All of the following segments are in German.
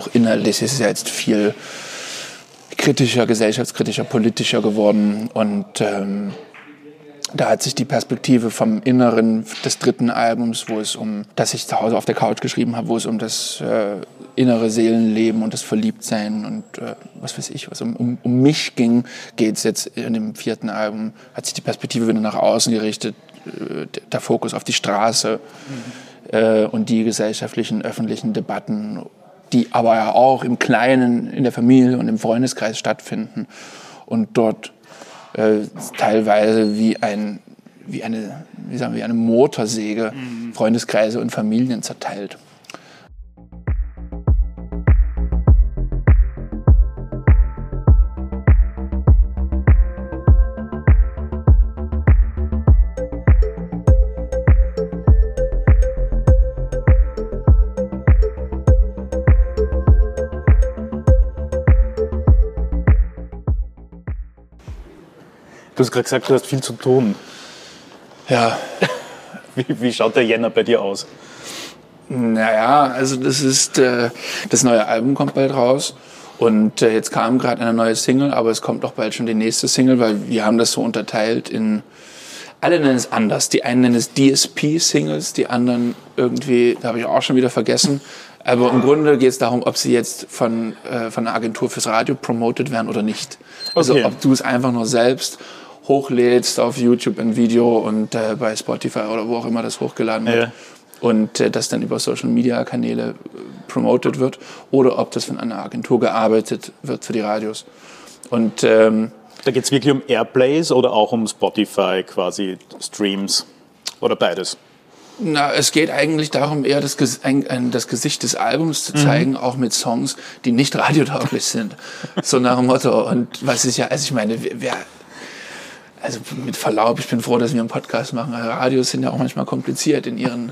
auch inhaltlich ist es ja jetzt viel kritischer, gesellschaftskritischer, politischer geworden. Und da hat sich die Perspektive vom Inneren des dritten Albums, das ich zu Hause auf der Couch geschrieben habe, wo es um das innere Seelenleben und das Verliebtsein und was weiß ich, was um mich ging, geht es jetzt in dem vierten Album, hat sich die Perspektive wieder nach außen gerichtet, der Fokus auf die Straße und die gesellschaftlichen, öffentlichen Debatten, die aber ja auch im Kleinen, in der Familie und im Freundeskreis stattfinden und dort teilweise wie eine Motorsäge Freundeskreise und Familien zerteilt. Du hast gerade gesagt, du hast viel zu tun. Ja. Wie schaut der Jänner bei dir aus? Naja, also das neue Album kommt bald raus und jetzt kam gerade eine neue Single, aber es kommt auch bald schon die nächste Single, weil wir haben das so unterteilt in, alle nennen es anders. Die einen nennen es DSP-Singles, die anderen irgendwie, da habe ich auch schon wieder vergessen. Aber im Grunde geht es darum, ob sie jetzt von einer Agentur fürs Radio promoted werden oder nicht. Also okay. Ob du es einfach nur selbst hochlädst auf YouTube ein Video und bei Spotify oder wo auch immer das hochgeladen wird. Ja. Und das dann über Social-Media-Kanäle promoted wird oder ob das von einer Agentur gearbeitet wird für die Radios. Und da geht es wirklich um Airplays oder auch um Spotify quasi Streams oder beides? Na, es geht eigentlich darum, eher das Gesicht des Albums zu zeigen, auch mit Songs, die nicht radiotauglich sind. So nach dem Motto. Und was ist ja, also ich meine, also mit Verlaub, ich bin froh, dass wir einen Podcast machen. Radios sind ja auch manchmal kompliziert in ihren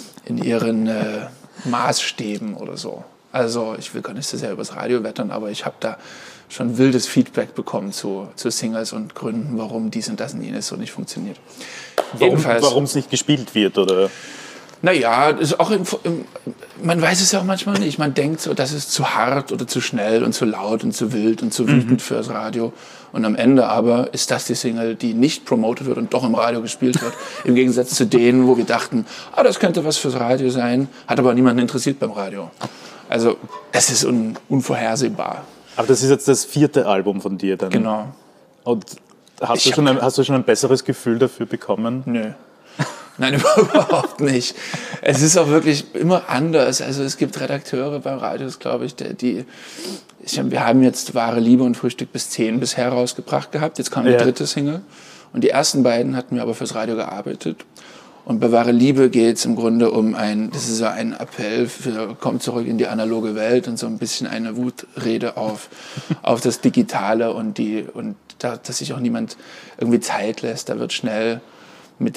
Maßstäben oder so. Also ich will gar nicht so sehr übers Radio wettern, aber ich habe da schon wildes Feedback bekommen zu Singles und Gründen, warum dies und das und jenes so nicht funktioniert. Warum es nicht gespielt wird, oder? Naja, ist auch man weiß es ja auch manchmal nicht. Man denkt so, das ist zu hart oder zu schnell und zu laut und zu wild und zu wütend fürs Radio. Und am Ende aber ist das die Single, die nicht promotet wird und doch im Radio gespielt wird. Im Gegensatz zu denen, wo wir dachten, das könnte was fürs Radio sein, hat aber niemanden interessiert beim Radio. Also es ist unvorhersehbar. Aber das ist jetzt das vierte Album von dir dann? Genau. Und hast du schon ein besseres Gefühl dafür bekommen? Nö. Nein, überhaupt nicht. Es ist auch wirklich immer anders. Also es gibt Redakteure beim Radios, glaube ich, wir haben jetzt Wahre Liebe und Frühstück bis 10 bisher rausgebracht gehabt. Jetzt kam die dritte Single. Und die ersten beiden hatten wir aber fürs Radio gearbeitet. Und bei Wahre Liebe geht es im Grunde das ist so ein Appell für komm zurück in die analoge Welt und so ein bisschen eine Wutrede auf das Digitale und dass sich auch niemand irgendwie Zeit lässt. Da wird schnell mit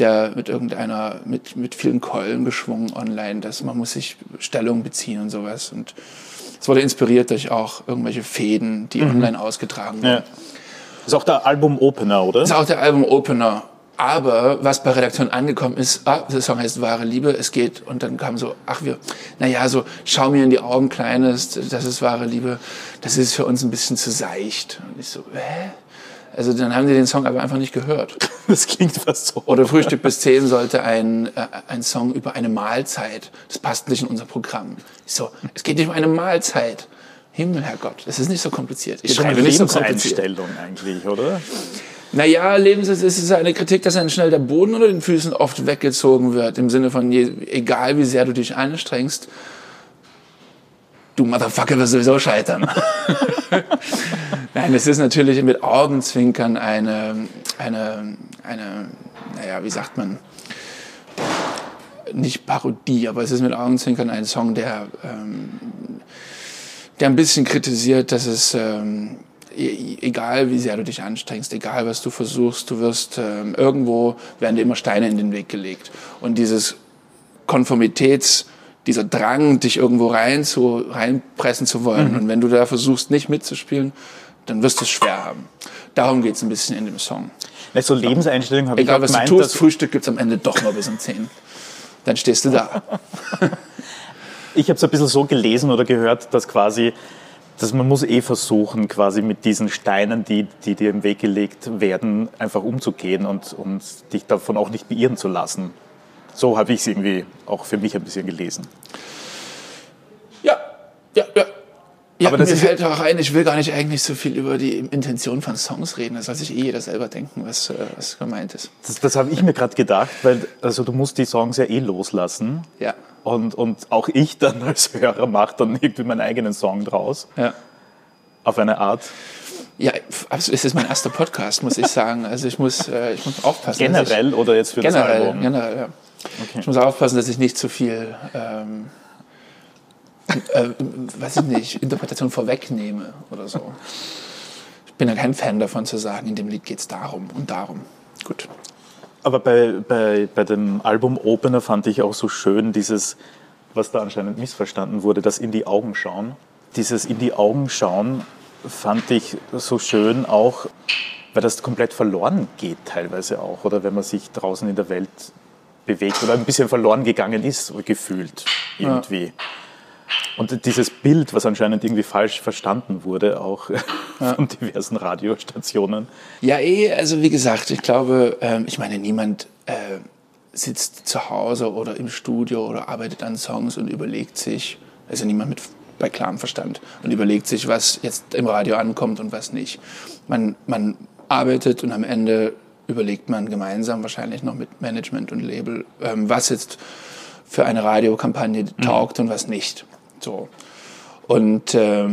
vielen Keulen geschwungen online, dass man muss sich Stellung beziehen und sowas. Und es wurde inspiriert durch auch irgendwelche Fäden, die online ausgetragen wurden. Ja. Das ist auch der Album-Opener, oder? Das ist auch der Album-Opener. Aber was bei Redaktion angekommen ist, der Song heißt Wahre Liebe, es geht, und dann kam so, schau mir in die Augen, Kleines, das ist wahre Liebe, das ist für uns ein bisschen zu seicht. Und ich so, hä? Also dann haben die den Song aber einfach nicht gehört. Das klingt fast so. Oder Frühstück bis 10 sollte ein Song über eine Mahlzeit. Das passt nicht in unser Programm. Ich so, es geht nicht um eine Mahlzeit. Himmel, Herrgott, das ist nicht so kompliziert. Ich schreibe nicht so kompliziert. Lebenseinstellung eigentlich, oder? Naja, es ist eine Kritik, dass einem schnell der Boden unter den Füßen oft weggezogen wird. Im Sinne von, egal wie sehr du dich anstrengst, du Motherfucker wirst sowieso scheitern. Nein, es ist natürlich mit Augenzwinkern wie sagt man, nicht Parodie, aber es ist mit Augenzwinkern ein Song, der ein bisschen kritisiert, dass es, egal wie sehr du dich anstrengst, egal was du versuchst, du wirst, irgendwo werden dir immer Steine in den Weg gelegt. Und dieses dieser Drang, dich irgendwo reinpressen zu wollen. Und wenn du da versuchst, nicht mitzuspielen, dann wirst du es schwer haben. Darum geht es ein bisschen in dem Song. So Lebenseinstellung habe ich auch gemeint. Egal, was du tust, Frühstück gibt es am Ende doch nur bis um 10. Dann stehst du da. Ich habe es ein bisschen so gelesen oder gehört, dass man muss versuchen, quasi mit diesen Steinen, die dir im Weg gelegt werden, einfach umzugehen und dich davon auch nicht beirren zu lassen. So habe ich es irgendwie auch für mich ein bisschen gelesen. Ja. Aber das mir ist fällt auch ein, ich will gar nicht eigentlich so viel über die Intention von Songs reden. Das soll sich jeder selber denken, was gemeint ist. Das habe ich mir gerade gedacht, weil also du musst die Songs ja loslassen. Ja. Und auch ich dann als Hörer mache dann irgendwie meinen eigenen Song draus. Ja. Auf eine Art. Ja, es ist mein erster Podcast, muss ich sagen. Also ich muss aufpassen. Generell oder jetzt für das Album? Generell, ja. Okay. Ich muss aufpassen, dass ich nicht zu viel Interpretation vorwegnehme oder so. Ich bin ja kein Fan davon zu sagen, in dem Lied geht es darum und darum. Gut. Aber bei dem Album-Opener fand ich auch so schön dieses, was da anscheinend missverstanden wurde, das in die Augen schauen. Dieses in die Augen schauen fand ich so schön auch, weil das komplett verloren geht teilweise auch. Oder wenn man sich draußen in der Welt bewegt oder ein bisschen verloren gegangen ist, gefühlt irgendwie. Ja. Und dieses Bild, was anscheinend irgendwie falsch verstanden wurde, auch von diversen Radiostationen. Ja, also wie gesagt, ich glaube, ich meine, niemand sitzt zu Hause oder im Studio oder arbeitet an Songs und überlegt sich, also niemand bei klarem Verstand, und überlegt sich, was jetzt im Radio ankommt und was nicht. Man arbeitet und am Ende überlegt man gemeinsam, wahrscheinlich noch mit Management und Label, was jetzt für eine Radiokampagne taugt und was nicht. So. Und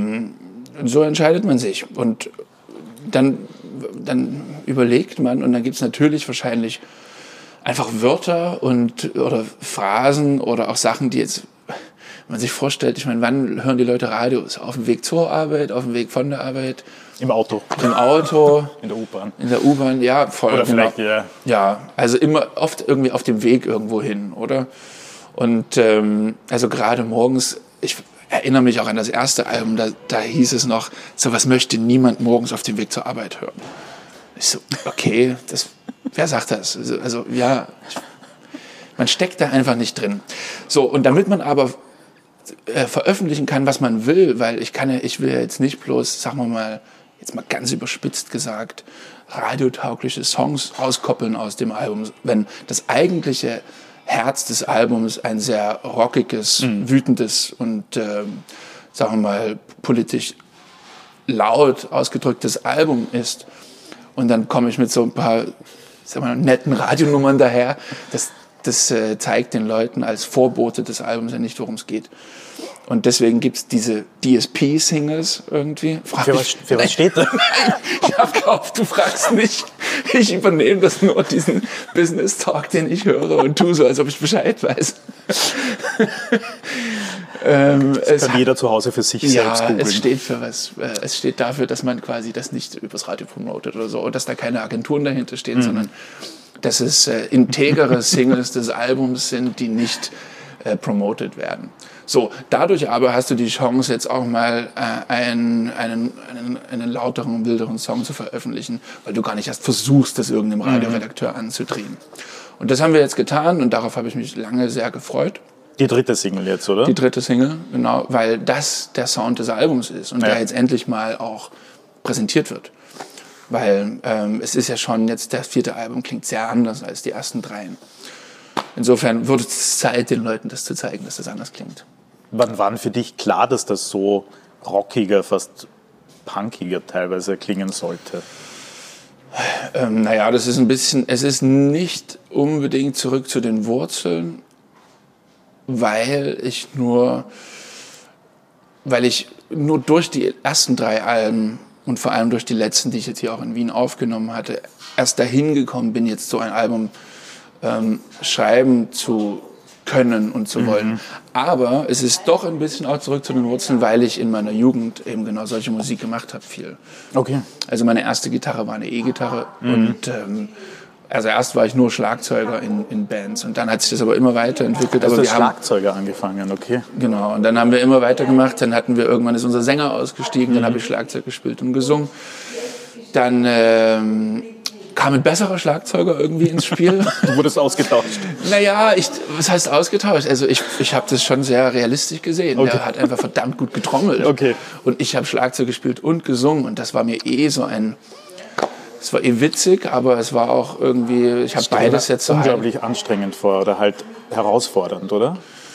so entscheidet man sich. Und dann überlegt man, und dann gibt es natürlich wahrscheinlich einfach Wörter oder Phrasen oder auch Sachen, die jetzt, wenn man sich vorstellt, ich meine, wann hören die Leute Radio? Ist auf dem Weg zur Arbeit, auf dem Weg von der Arbeit? Im Auto. Im Auto. In der U-Bahn. In der U-Bahn, ja, voll. Oder vielleicht, ja. Ja, also immer oft irgendwie auf dem Weg irgendwo hin, oder? Und also gerade morgens, ich erinnere mich auch an das erste Album, da hieß es noch, so was möchte niemand morgens auf dem Weg zur Arbeit hören. Ich so, okay, wer sagt das? Also ja, man steckt da einfach nicht drin. So, und damit man aber veröffentlichen kann, was man will, weil ich will ja jetzt nicht bloß, sagen wir mal, jetzt mal ganz überspitzt gesagt, radiotaugliche Songs auskoppeln aus dem Album, wenn das eigentliche Herz des Albums ein sehr rockiges, wütendes und, sagen wir mal, politisch laut ausgedrücktes Album ist. Und dann komme ich mit so ein paar, sagen wir mal, netten Radionummern daher. Das zeigt den Leuten als Vorbote des Albums ja nicht, worum es geht. Und deswegen gibt es diese DSP-Singles irgendwie. Für was steht da? Ich habe gehofft, du fragst nicht. Ich übernehme das nur, diesen Business-Talk, den ich höre, und tue so, als ob ich Bescheid weiß. Das kann jeder zu Hause für sich selbst googeln. Es steht für was. Es steht dafür, dass man quasi das nicht übers Radio promotet oder so, und dass da keine Agenturen dahinter stehen, sondern dass es integere Singles des Albums sind, die nicht promotet werden. So, dadurch aber hast du die Chance, jetzt auch mal einen lauteren, wilderen Song zu veröffentlichen, weil du gar nicht erst versuchst, das irgendeinem Radioredakteur anzudrehen. Und das haben wir jetzt getan, und darauf habe ich mich lange sehr gefreut. Die dritte Single jetzt, oder? Die dritte Single, genau, weil das der Sound des Albums ist und der jetzt endlich mal auch präsentiert wird. Weil es ist ja schon jetzt, das vierte Album klingt sehr anders als die ersten dreien. Insofern wurde es Zeit, den Leuten das zu zeigen, dass das anders klingt. Wann war für dich klar, dass das so rockiger, fast punkiger teilweise klingen sollte? Naja, das ist ein bisschen, es ist nicht unbedingt zurück zu den Wurzeln, weil ich nur durch die ersten drei Alben und vor allem durch die letzten, die ich jetzt hier auch in Wien aufgenommen hatte, erst dahin gekommen bin, jetzt so ein Album schreiben zu können und zu wollen. Aber es ist doch ein bisschen auch zurück zu den Wurzeln, weil ich in meiner Jugend eben genau solche Musik gemacht habe, viel. Okay. Also meine erste Gitarre war eine E-Gitarre und also erst war ich nur Schlagzeuger in Bands, und dann hat sich das aber immer weiterentwickelt. Also aber wir Schlagzeuger angefangen, okay. Genau, und dann haben wir immer weitergemacht, dann irgendwann ist unser Sänger ausgestiegen, dann habe ich Schlagzeug gespielt und gesungen. Dann kam ein besserer Schlagzeuger irgendwie ins Spiel. Du wurdest ausgetauscht. Naja, was heißt ausgetauscht? Also ich habe das schon sehr realistisch gesehen. Okay. Der hat einfach verdammt gut getrommelt. Okay. Und ich habe Schlagzeug gespielt und gesungen. Und das war mir es war witzig, aber es war auch irgendwie, ich habe beides jetzt so unglaublich anstrengend vor oder halt herausfordernd, oder?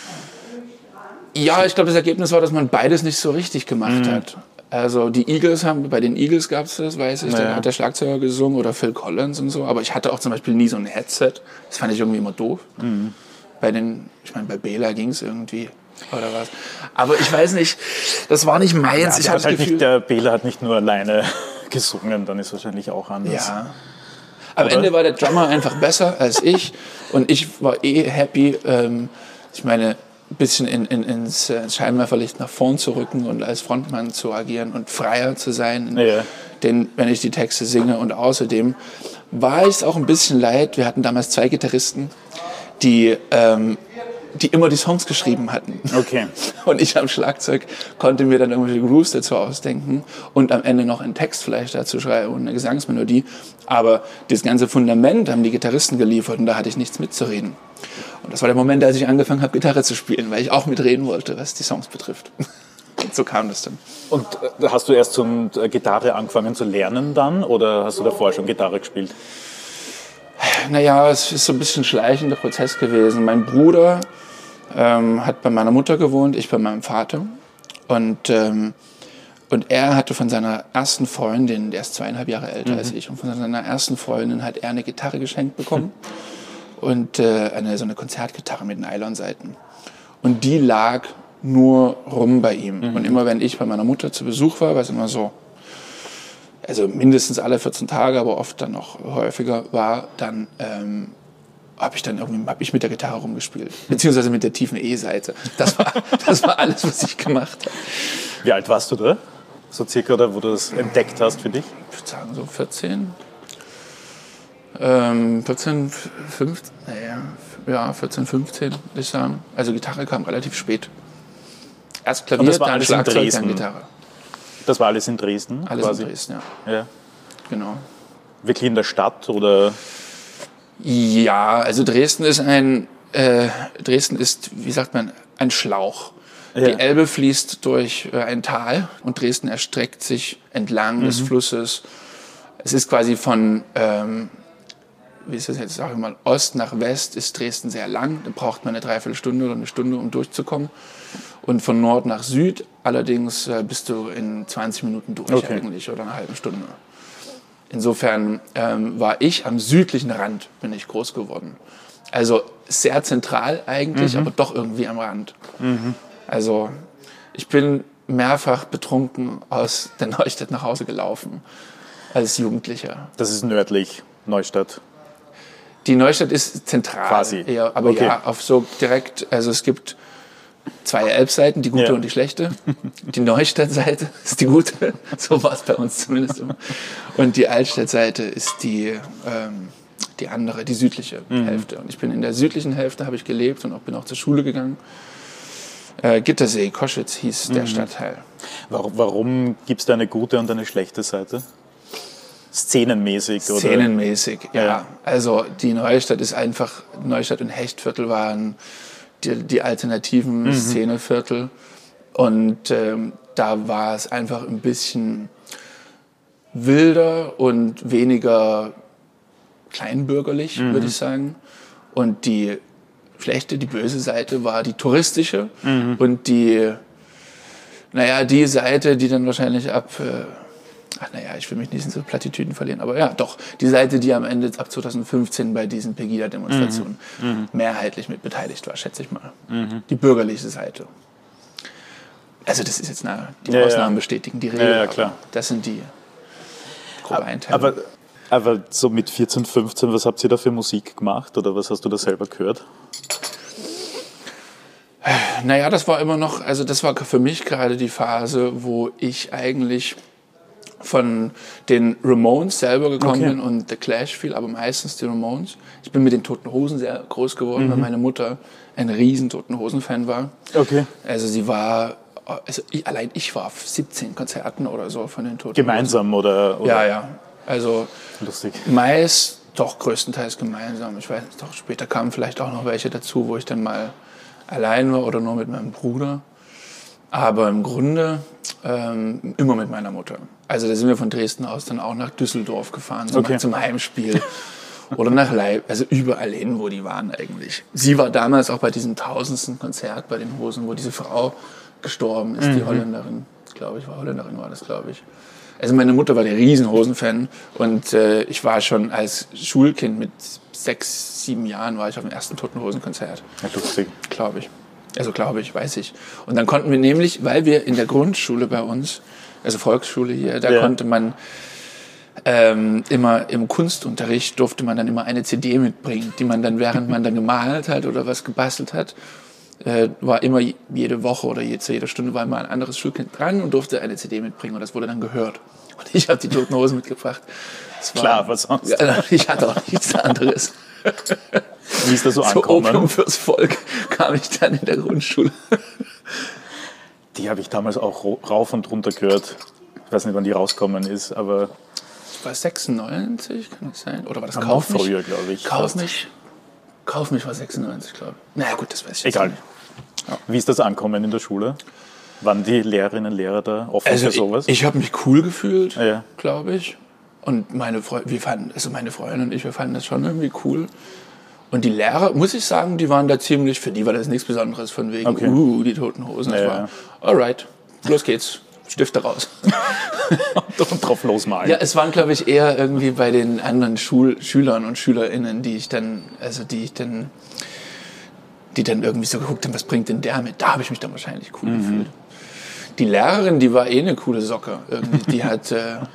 Ja, ich glaube, das Ergebnis war, dass man beides nicht so richtig gemacht hat. Also bei den Eagles gab es das, weiß ich, da hat der Schlagzeuger gesungen oder Phil Collins und so, aber ich hatte auch zum Beispiel nie so ein Headset, das fand ich irgendwie immer doof. Bei Bela ging es irgendwie oder was. Aber ich weiß nicht, das war nicht meins. Ja, der Bela hat nicht nur alleine gesungen, dann ist wahrscheinlich auch anders. Ja. Am Ende war der Drummer einfach besser als ich und ich war happy, ein bisschen ins Scheinwerferlicht nach vorn zu rücken und als Frontmann zu agieren und freier zu sein, wenn ich die Texte singe. Und außerdem war ich es auch ein bisschen leid, wir hatten damals 2 Gitarristen, die immer die Songs geschrieben hatten. Okay. Und ich am Schlagzeug konnte mir dann irgendwelche Grooves dazu ausdenken und am Ende noch einen Text vielleicht dazu schreiben und eine Gesangsmelodie. Aber das ganze Fundament haben die Gitarristen geliefert und da hatte ich nichts mitzureden. Und das war der Moment, als ich angefangen habe, Gitarre zu spielen, weil ich auch mitreden wollte, was die Songs betrifft. Und so kam das dann. Und hast du erst zum Gitarre angefangen zu lernen dann oder hast du davor schon Gitarre gespielt? Naja, es ist so ein bisschen ein schleichender Prozess gewesen. Mein Bruder hat bei meiner Mutter gewohnt, ich bei meinem Vater. Und er hatte von seiner ersten Freundin, der ist 2,5 Jahre älter als ich, und von seiner ersten Freundin hat er eine Gitarre geschenkt bekommen. Und so eine Konzertgitarre mit Nylonsaiten. Und die lag nur rum bei ihm. Und immer wenn ich bei meiner Mutter zu Besuch war, was immer so, also mindestens alle 14 Tage, aber oft dann noch häufiger war, dann habe ich mit der Gitarre rumgespielt. Beziehungsweise mit der tiefen E-Seite. Das war alles, was ich gemacht habe. Wie alt warst du da? So circa, oder wo du das entdeckt hast für dich? Ich würde sagen so 14. 14, 15, 15, würde ich sagen. Also Gitarre kam relativ spät. Erst Klavier, dann Schlagzeug, dann Gitarre. Das war alles in Dresden? Alles quasi? In Dresden, ja. Genau. Wirklich in der Stadt, oder? Ja, also Dresden ist wie sagt man, ein Schlauch. Ja. Die Elbe fließt durch ein Tal und Dresden erstreckt sich entlang des Flusses. Es ist quasi von wie ist das jetzt, sage ich mal, Ost nach West ist Dresden sehr lang. Da braucht man eine Dreiviertelstunde oder eine Stunde, um durchzukommen. Und von Nord nach Süd allerdings bist du in 20 Minuten durch eigentlich oder eine halbe Stunde. Insofern war ich am südlichen Rand, bin ich groß geworden. Also sehr zentral eigentlich, aber doch irgendwie am Rand. Also ich bin mehrfach betrunken aus der Neustadt nach Hause gelaufen als Jugendlicher. Das ist nördlich, Neustadt. Die Neustadt ist zentral. Quasi. Eher, aber ja, auf so direkt, also es gibt 2 Elbseiten, die gute und die schlechte. Die Neustadtseite ist die gute, so war es bei uns zumindest immer. Und die Altstadtseite ist die andere, die südliche Hälfte. Und ich bin in der südlichen Hälfte, habe ich gelebt und bin auch zur Schule gegangen. Gittersee, Koschitz hieß der Stadtteil. Warum gibt es da eine gute und eine schlechte Seite? Szenenmäßig, oder? Szenenmäßig, ja. Also die Neustadt ist einfach, Neustadt und Hechtviertel waren die alternativen Szeneviertel. Und da war es einfach ein bisschen wilder und weniger kleinbürgerlich, würde ich sagen. Und die schlechte, die böse Seite war die touristische und die Seite, die dann wahrscheinlich ich will mich nicht in so Plattitüden verlieren, aber ja, doch, die Seite, die am Ende ab 2015 bei diesen Pegida-Demonstrationen mehrheitlich mit beteiligt war, schätze ich mal. Die bürgerliche Seite. Also das ist jetzt die Ausnahmen bestätigen die Regel. Ja, klar. Das sind die grobe Einteilung. Aber so mit 14, 15, was habt ihr da für Musik gemacht oder was hast du da selber gehört? Naja, das war immer noch, also das war für mich gerade die Phase, wo ich eigentlich von den Ramones selber gekommen bin und The Clash viel, aber meistens die Ramones. Ich bin mit den Toten Hosen sehr groß geworden, weil meine Mutter ein riesen Toten Hosen-Fan war. Okay. Also ich war auf 17 Konzerten oder so von den Toten Gemeinsam Hosen. Oder? Ja. Also Lustig. meist doch größtenteils gemeinsam. Ich weiß nicht, doch später kamen vielleicht auch noch welche dazu, wo ich dann mal allein war oder nur mit meinem Bruder. Aber im Grunde immer mit meiner Mutter. Also da sind wir von Dresden aus dann auch nach Düsseldorf gefahren, zum Heimspiel. Oder nach Leipzig, also überall hin, wo die waren eigentlich. Sie war damals auch bei diesem 1000. Konzert bei den Hosen, wo diese Frau gestorben ist, die Holländerin, glaube ich, war das, glaube ich. Also meine Mutter war der Riesenhosen-Fan und ich war schon als Schulkind mit 6, 7 Jahren war ich auf dem ersten Toten Hosen-Konzert. Ja, lustig. Glaube ich. Also weiß ich. Und dann konnten wir nämlich, weil wir in der Grundschule bei uns, also Volksschule hier, da konnte man immer im Kunstunterricht durfte man dann immer eine CD mitbringen, die man dann, während man dann gemalt hat oder was gebastelt hat, war immer jede Woche oder zu jeder Stunde war immer ein anderes Schulkind dran und durfte eine CD mitbringen und das wurde dann gehört. Und ich habe die Toten Hosen mitgebracht. Klar, was sonst? Ja, ich hatte auch nichts anderes. Wie ist das so angekommen? Opium fürs Volk kam ich dann in der Grundschule. Die habe ich damals auch rauf und runter gehört. Ich weiß nicht, wann die rausgekommen ist, aber... War es 96, kann das sein? Oder war das Kauf mich? Früher, glaube ich. Kauf mich war 96, glaube ich. Naja gut, das weiß ich jetzt egal. nicht. Ja. Wie ist das angekommen in der Schule? Waren die Lehrerinnen und Lehrer da offen für sowas? Ich habe mich cool gefühlt, ja. glaube ich. Und meine Freundin und ich, wir fanden das schon irgendwie cool. Und die Lehrer, muss ich sagen, die waren da ziemlich, für die war das nichts Besonderes, von wegen, die Toten Hosen. Das war, alright, los geht's, Stifte raus. Und drauf losmalen. Ja, es waren, glaube ich, eher irgendwie bei den anderen Schülern und SchülerInnen, die dann irgendwie so geguckt haben, was bringt denn der mit? Da habe ich mich dann wahrscheinlich cool gefühlt. Die Lehrerin, die war eine coole Socke. Irgendwie. Die hat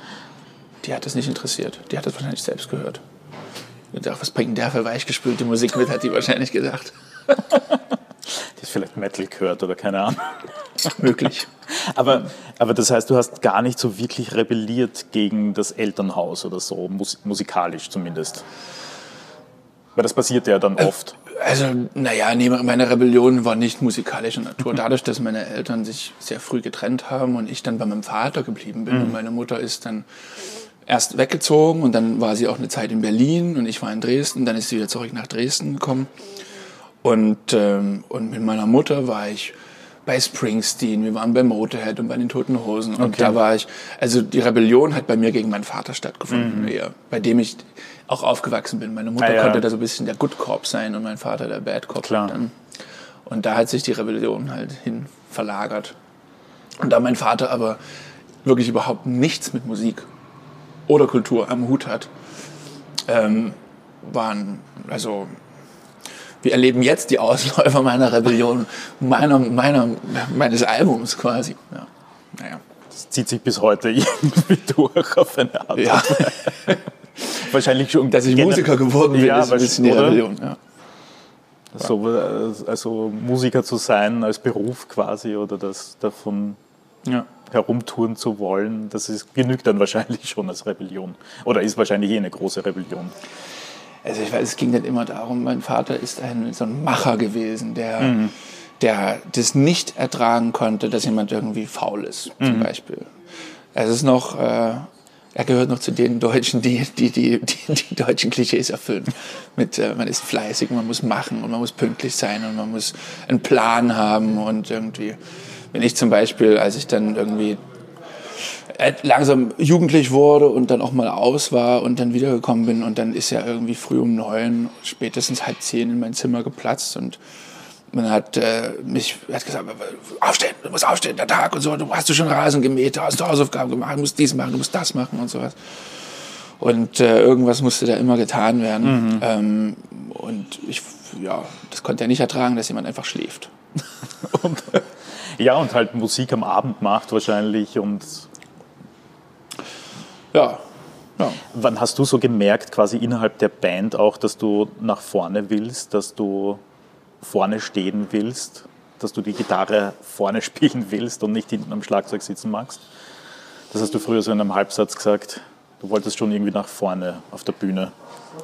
das nicht interessiert. Die hat das wahrscheinlich selbst gehört. Und dachte, was bringt denn der für weichgespülte Musik mit, hat die wahrscheinlich gedacht. Die ist vielleicht Metal gehört oder keine Ahnung. Möglich. Aber das heißt, du hast gar nicht so wirklich rebelliert gegen das Elternhaus oder so, musikalisch zumindest. Weil das passiert ja dann oft. Also, meine Rebellion war nicht musikalischer Natur. Dadurch, dass meine Eltern sich sehr früh getrennt haben und ich dann bei meinem Vater geblieben bin und meine Mutter ist dann erst weggezogen und dann war sie auch eine Zeit in Berlin und ich war in Dresden, dann ist sie wieder zurück nach Dresden gekommen. Und mit meiner Mutter war ich bei Springsteen, wir waren bei Motorhead und bei den Toten Hosen. Und da war ich, also die Rebellion hat bei mir gegen meinen Vater stattgefunden, eher, bei dem ich auch aufgewachsen bin. Meine Mutter konnte da so ein bisschen der Good Cop sein und mein Vater der Bad Cop. Dann. Und da hat sich die Rebellion halt hin verlagert. Und da mein Vater aber wirklich überhaupt nichts mit Musik oder Kultur am Hut hat, wir erleben jetzt die Ausläufer meiner Rebellion, meines Albums quasi. Ja. Naja. Das zieht sich bis heute irgendwie durch auf eine Art. Ja. Wahrscheinlich schon. Dass ich Musiker geworden bin, ist ein bisschen die Rebellion. Ja. Also Musiker zu sein als Beruf quasi oder das davon herumtouren zu wollen, genügt dann wahrscheinlich schon als Rebellion. Oder ist wahrscheinlich eine große Rebellion. Also ich weiß, es ging dann immer darum, mein Vater ist so ein Macher gewesen, der das nicht ertragen konnte, dass jemand irgendwie faul ist, zum Beispiel. Es ist noch, er gehört noch zu den Deutschen, die deutschen Klischees erfüllen. Man ist fleißig, man muss machen und man muss pünktlich sein und man muss einen Plan haben und irgendwie, wenn ich zum Beispiel, als ich dann irgendwie langsam jugendlich wurde und dann auch mal aus war und dann wiedergekommen bin und dann ist ja irgendwie früh um 9, spätestens 9:30 in mein Zimmer geplatzt und man hat gesagt, aufstehen, du musst aufstehen, der Tag und so, hast du schon Rasen gemäht, hast du Hausaufgaben gemacht, du musst dies machen, du musst das machen und sowas. Und irgendwas musste da immer getan werden. Und das konnte er nicht ertragen, dass jemand einfach schläft. Und halt Musik am Abend macht wahrscheinlich und... Ja. Wann hast du so gemerkt, quasi innerhalb der Band auch, dass du nach vorne willst, dass du vorne stehen willst, dass du die Gitarre vorne spielen willst und nicht hinten am Schlagzeug sitzen magst? Das hast du früher so in einem Halbsatz gesagt. Du wolltest schon irgendwie nach vorne auf der Bühne.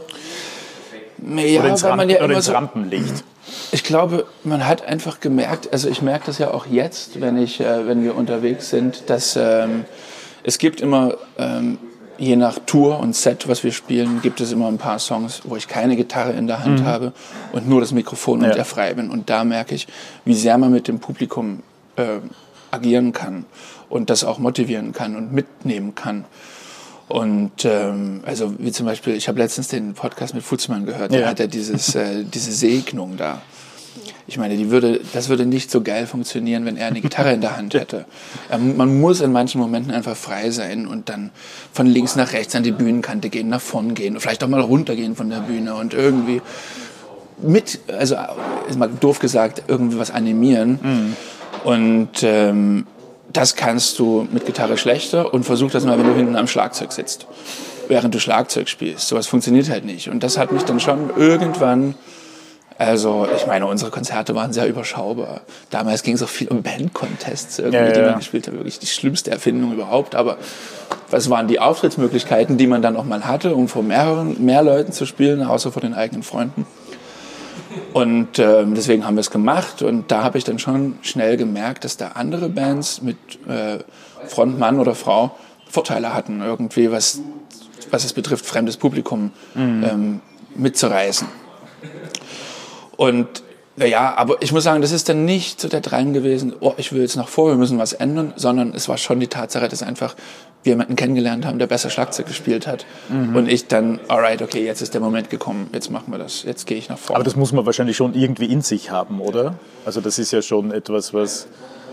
Ja, oder ins Rampenlicht. Ich glaube, man hat einfach gemerkt, also ich merke das ja auch jetzt, wenn wir unterwegs sind, dass es gibt immer je nach Tour und Set, was wir spielen, gibt es immer ein paar Songs, wo ich keine Gitarre in der Hand habe und nur das Mikrofon und der frei bin. Und da merke ich, wie sehr man mit dem Publikum agieren kann und das auch motivieren kann und mitnehmen kann. Und also wie zum Beispiel, ich habe letztens den Podcast mit Futzmann gehört, da hat er diese Segnung da. Ich meine, das würde nicht so geil funktionieren, wenn er eine Gitarre in der Hand hätte. Man muss in manchen Momenten einfach frei sein und dann von links nach rechts an die Bühnenkante gehen, nach vorn gehen und vielleicht auch mal runtergehen von der Bühne und irgendwie also ist mal doof gesagt, irgendwie was animieren. Und das kannst du mit Gitarre schlechter und versuch das mal, wenn du hinten am Schlagzeug sitzt, während du Schlagzeug spielst. Sowas funktioniert halt nicht. Und das hat mich dann schon irgendwann, also ich meine, unsere Konzerte waren sehr überschaubar. Damals ging es auch viel um Band-Contests, irgendwie, die man gespielt hat. Wirklich die schlimmste Erfindung überhaupt. Aber was waren die Auftrittsmöglichkeiten, die man dann auch mal hatte, um vor mehr Leuten zu spielen, außer vor den eigenen Freunden? Und deswegen haben wir es gemacht und da habe ich dann schon schnell gemerkt, dass da andere Bands mit Frontmann oder Frau Vorteile hatten, irgendwie was es betrifft, fremdes Publikum mitzureißen. Und ja, aber ich muss sagen, das ist dann nicht so der Drang gewesen, oh, ich will jetzt nach vor, wir müssen was ändern, sondern es war schon die Tatsache, dass einfach wir jemanden kennengelernt haben, der besser Schlagzeug gespielt hat. Und ich dann, alright, okay, jetzt ist der Moment gekommen, jetzt machen wir das, jetzt gehe ich nach vorne. Aber das muss man wahrscheinlich schon irgendwie in sich haben, oder? Also das ist ja schon etwas, was...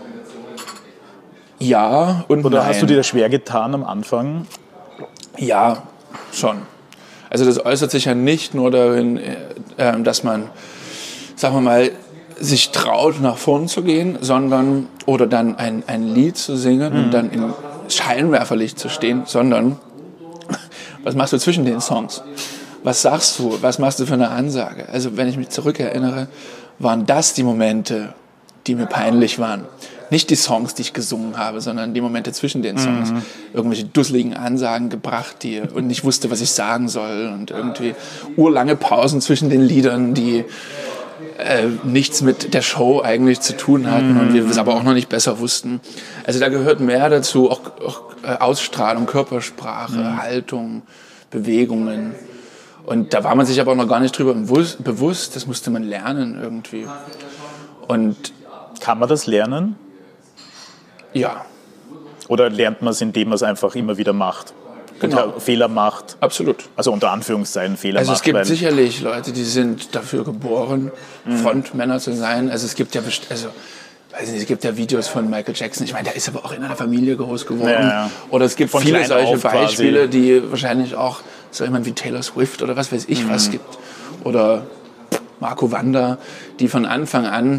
Ja und Oder nein. hast du dir das schwer getan am Anfang? Ja, schon. Also das äußert sich ja nicht nur darin, dass man, sagen wir mal, sich traut, nach vorn zu gehen, sondern, oder dann ein Lied zu singen und dann im Scheinwerferlicht zu stehen, sondern, was machst du zwischen den Songs? Was sagst du? Was machst du für eine Ansage? Also, wenn ich mich zurückerinnere, waren das die Momente, die mir peinlich waren. Nicht die Songs, die ich gesungen habe, sondern die Momente zwischen den Songs. Irgendwelche dusseligen Ansagen gebracht, und ich wusste, was ich sagen soll und irgendwie urlange Pausen zwischen den Liedern, die nichts mit der Show eigentlich zu tun hatten und wir es aber auch noch nicht besser wussten. Also da gehört mehr dazu, auch Ausstrahlung, Körpersprache, Haltung, Bewegungen. Und da war man sich aber auch noch gar nicht drüber bewusst, das musste man lernen irgendwie. Und kann man das lernen? Ja. Oder lernt man es, indem man es einfach immer wieder macht? Genau. Und Fehler macht. Absolut. Also unter Anführungszeichen Fehler macht. Also es gibt sicherlich Leute, die sind dafür geboren, Frontmänner zu sein. Also es gibt ja, es gibt ja Videos von Michael Jackson. Ich meine, der ist aber auch in einer Familie groß geworden. Ja. Oder es gibt Von viele klein solche auf Beispiele, quasi. die wahrscheinlich auch so jemand wie Taylor Swift oder was weiß ich was gibt. Oder Marco Wanda, die von Anfang an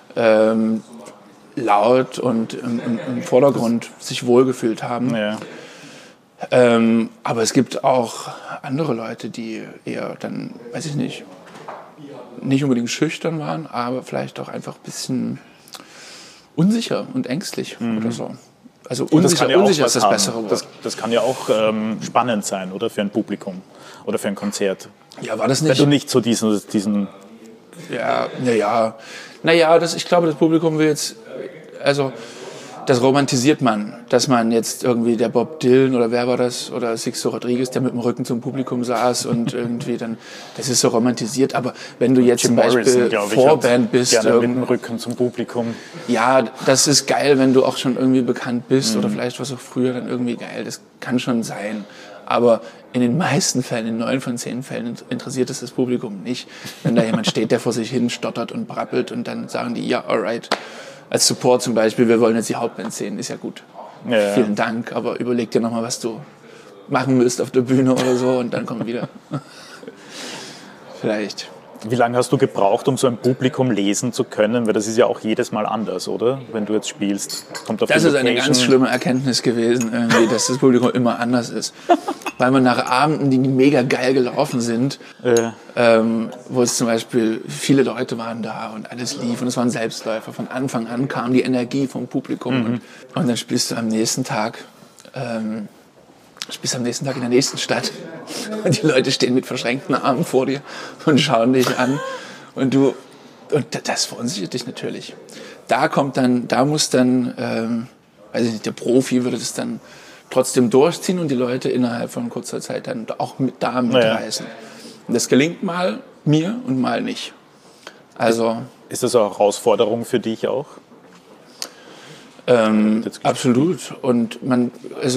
laut und im Vordergrund sich wohlgefühlt haben. Ja. Aber es gibt auch andere Leute, die eher dann, weiß ich nicht unbedingt schüchtern waren, aber vielleicht auch einfach ein bisschen unsicher und ängstlich oder so. Also unsicher ist das bessere Wort. Das kann ja auch spannend sein, oder? Für ein Publikum oder für ein Konzert. Ja, war das Wenn nicht? du nicht so diesen Ich glaube, das Publikum will jetzt, also das romantisiert man, dass man jetzt irgendwie der Bob Dylan oder wer war das, oder Sixto Rodriguez, der mit dem Rücken zum Publikum saß und irgendwie dann, das ist so romantisiert, aber wenn du jetzt Jim zum Beispiel Morrison, Vorband bist, gerne mit dem Rücken zum Publikum. ja, das ist geil, wenn du auch schon irgendwie bekannt bist oder vielleicht war es auch früher dann irgendwie geil, das kann schon sein. Aber in den meisten Fällen, in 9 von 10 Fällen, interessiert es das Publikum nicht. Wenn da jemand steht, der vor sich hin stottert und brabbelt und dann sagen die, ja, alright. Als Support zum Beispiel, wir wollen jetzt die Hauptband sehen, ist ja gut. Ja. Vielen Dank, aber überleg dir nochmal, was du machen willst auf der Bühne oder so und dann komm wieder. Vielleicht. Wie lange hast du gebraucht, um so ein Publikum lesen zu können? Weil das ist ja auch jedes Mal anders, oder? Wenn du jetzt spielst. Kommt auf Das die ist eine Location. ganz schlimme Erkenntnis gewesen, irgendwie, dass das Publikum immer anders ist. Weil man nach Abenden, die mega geil gelaufen sind, wo es zum Beispiel viele Leute waren da und alles lief und es waren Selbstläufer. Von Anfang an kam die Energie vom Publikum und dann spielst du am nächsten Tag in der nächsten Stadt und die Leute stehen mit verschränkten Armen vor dir und schauen dich an und das verunsichert dich natürlich. Da muss dann, weiß ich nicht, der Profi würde das dann trotzdem durchziehen und die Leute innerhalb von kurzer Zeit dann auch mitreißen. Und das gelingt mal mir und mal nicht. Also ist das eine Herausforderung für dich auch? Absolut. Und man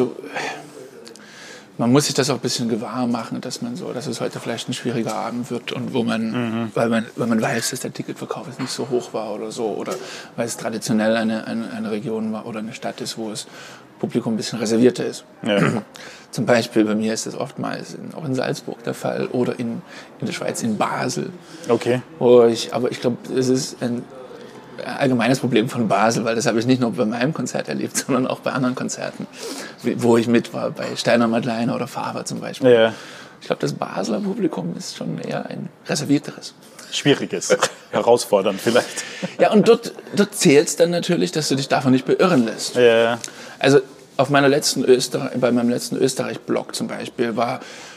muss sich das auch ein bisschen gewahr machen, dass es heute vielleicht ein schwieriger Abend wird und wo man, weil man weiß, dass der Ticketverkauf jetzt nicht so hoch war oder so, oder weil es traditionell eine Region war oder eine Stadt ist, wo das Publikum ein bisschen reservierter ist. Ja. Zum Beispiel bei mir ist das oftmals auch in Salzburg der Fall oder in der Schweiz in Basel. Okay. Aber ich glaube, es ist ein allgemeines Problem von Basel, weil das habe ich nicht nur bei meinem Konzert erlebt, sondern auch bei anderen Konzerten, wo ich mit war, bei Steiner Madleiner oder Faber zum Beispiel. Ja. Ich glaube, das Basler Publikum ist schon eher ein reservierteres. Schwieriges, herausfordernd vielleicht. Ja, und dort zählt es dann natürlich, dass du dich davon nicht beirren lässt. Ja. Also bei meinem letzten Österreich-Blog zum Beispiel war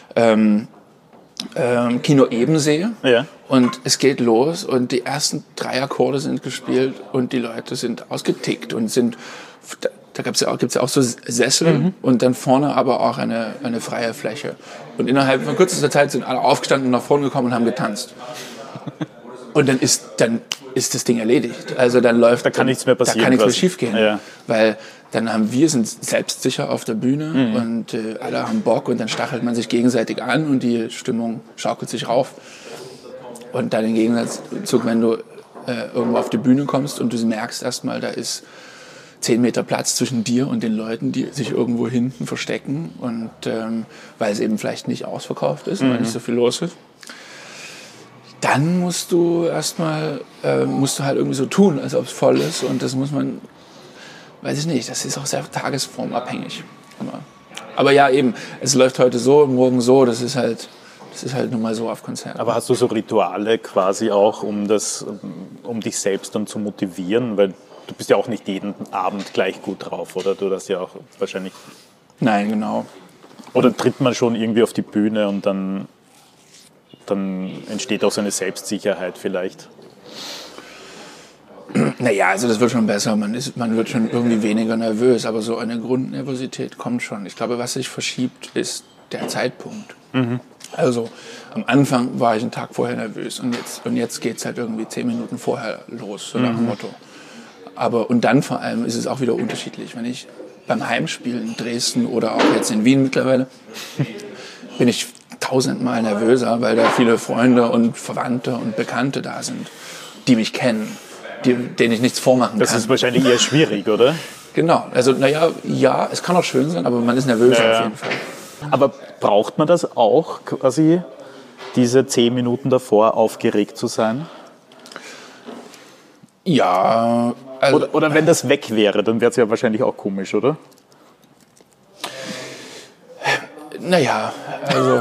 Kino Ebensee, und es geht los und die ersten 3 Akkorde sind gespielt und die Leute sind ausgetickt und da gibt's ja auch so Sessel und dann vorne aber auch eine freie Fläche. Und innerhalb von kürzester Zeit sind alle aufgestanden und nach vorne gekommen und haben getanzt. Und dann ist das Ding erledigt. Also dann läuft, da kann nichts mehr passieren. Da kann nichts mehr schief gehen. Ja. Weil dann sind selbstsicher auf der Bühne und alle haben Bock und dann stachelt man sich gegenseitig an und die Stimmung schaukelt sich rauf. Und dann im Gegenzug, wenn du irgendwo auf die Bühne kommst und du merkst erstmal, da ist 10 Meter Platz zwischen dir und den Leuten, die sich irgendwo hinten verstecken und weil es eben vielleicht nicht ausverkauft ist, weil nicht so viel los ist. Dann musst du halt irgendwie so tun, als ob es voll ist, und das muss man, weiß ich nicht, das ist auch sehr tagesformabhängig. Aber ja, eben, es läuft heute so und morgen so, das ist halt nun mal so auf Konzerten. Aber hast du so Rituale quasi auch, um dich selbst dann zu motivieren? Weil du bist ja auch nicht jeden Abend gleich gut drauf, oder? Du das ja auch wahrscheinlich... Nein, genau. Oder tritt man schon irgendwie auf die Bühne und dann entsteht auch so eine Selbstsicherheit vielleicht? Naja, also das wird schon besser. Man wird schon irgendwie weniger nervös, aber so eine Grundnervosität kommt schon. Ich glaube, was sich verschiebt, ist der Zeitpunkt. Also am Anfang war ich einen Tag vorher nervös und jetzt geht es halt irgendwie 10 Minuten vorher los, so nach dem Motto. Und dann vor allem ist es auch wieder unterschiedlich. Wenn ich beim Heimspiel in Dresden oder auch jetzt in Wien mittlerweile, bin ich 1000-mal nervöser, weil da viele Freunde und Verwandte und Bekannte da sind, die mich kennen, denen ich nichts vormachen kann. Das ist wahrscheinlich eher schwierig, oder? Genau. Also ja, es kann auch schön sein, aber man ist nervös auf jeden Fall. Aber braucht man das auch, quasi diese 10 Minuten davor aufgeregt zu sein? Ja. Also, oder wenn das weg wäre, dann wäre es ja wahrscheinlich auch komisch, oder? Naja, also...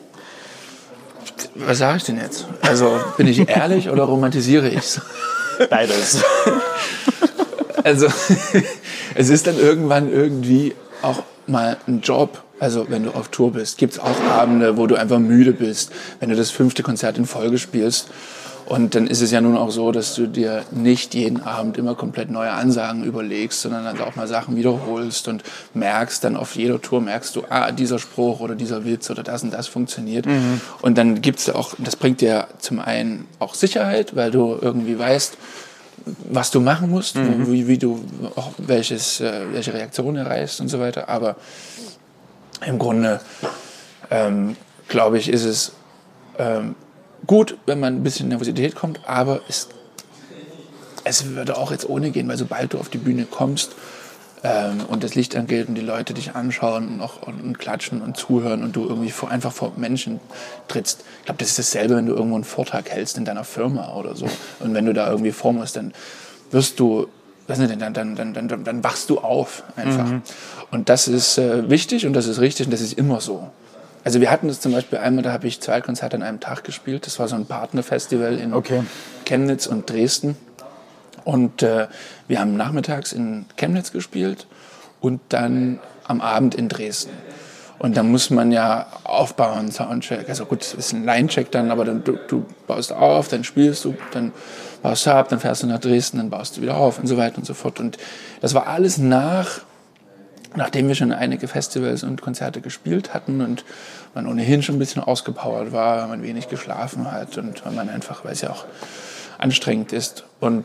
Was sage ich denn jetzt? Also bin ich ehrlich oder romantisiere ich es? Beides. Also es ist dann irgendwann irgendwie auch mal ein Job. Also wenn du auf Tour bist, gibt es auch Abende, wo du einfach müde bist, wenn du das 5. Konzert in Folge spielst. Und dann ist es ja nun auch so, dass du dir nicht jeden Abend immer komplett neue Ansagen überlegst, sondern dann auch mal Sachen wiederholst und merkst dann auf jeder Tour, dieser Spruch oder dieser Witz oder das und das funktioniert. Und dann gibt's auch, das bringt dir zum einen auch Sicherheit, weil du irgendwie weißt, was du machen musst, wie du auch welche Reaktion erreichst und so weiter. Aber im Grunde, glaube ich, ist es gut, wenn man ein bisschen Nervosität kommt, aber es würde auch jetzt ohne gehen, weil sobald du auf die Bühne kommst und das Licht angeht und die Leute dich anschauen und klatschen und zuhören und du irgendwie einfach vor Menschen trittst. Ich glaube, das ist dasselbe, wenn du irgendwo einen Vortrag hältst in deiner Firma oder so. Und wenn du da irgendwie vor musst, dann wirst du, dann wachst du auf einfach. Und das ist wichtig und das ist richtig und das ist immer so. Also wir hatten das zum Beispiel einmal, da habe ich 2 Konzerte an einem Tag gespielt. Das war so ein Partnerfestival in Chemnitz und Dresden. Und wir haben nachmittags in Chemnitz gespielt und dann am Abend in Dresden. Und dann muss man ja aufbauen, Soundcheck. Also gut, es ist ein Line-Check dann, aber dann, du baust auf, dann spielst du, dann baust du ab, dann fährst du nach Dresden, dann baust du wieder auf und so weiter und so fort. Und das war alles nach nachdem wir schon einige Festivals und Konzerte gespielt hatten und man ohnehin schon ein bisschen ausgepowert war, weil man wenig geschlafen hat und weil man einfach, weil es ja auch anstrengend ist. Und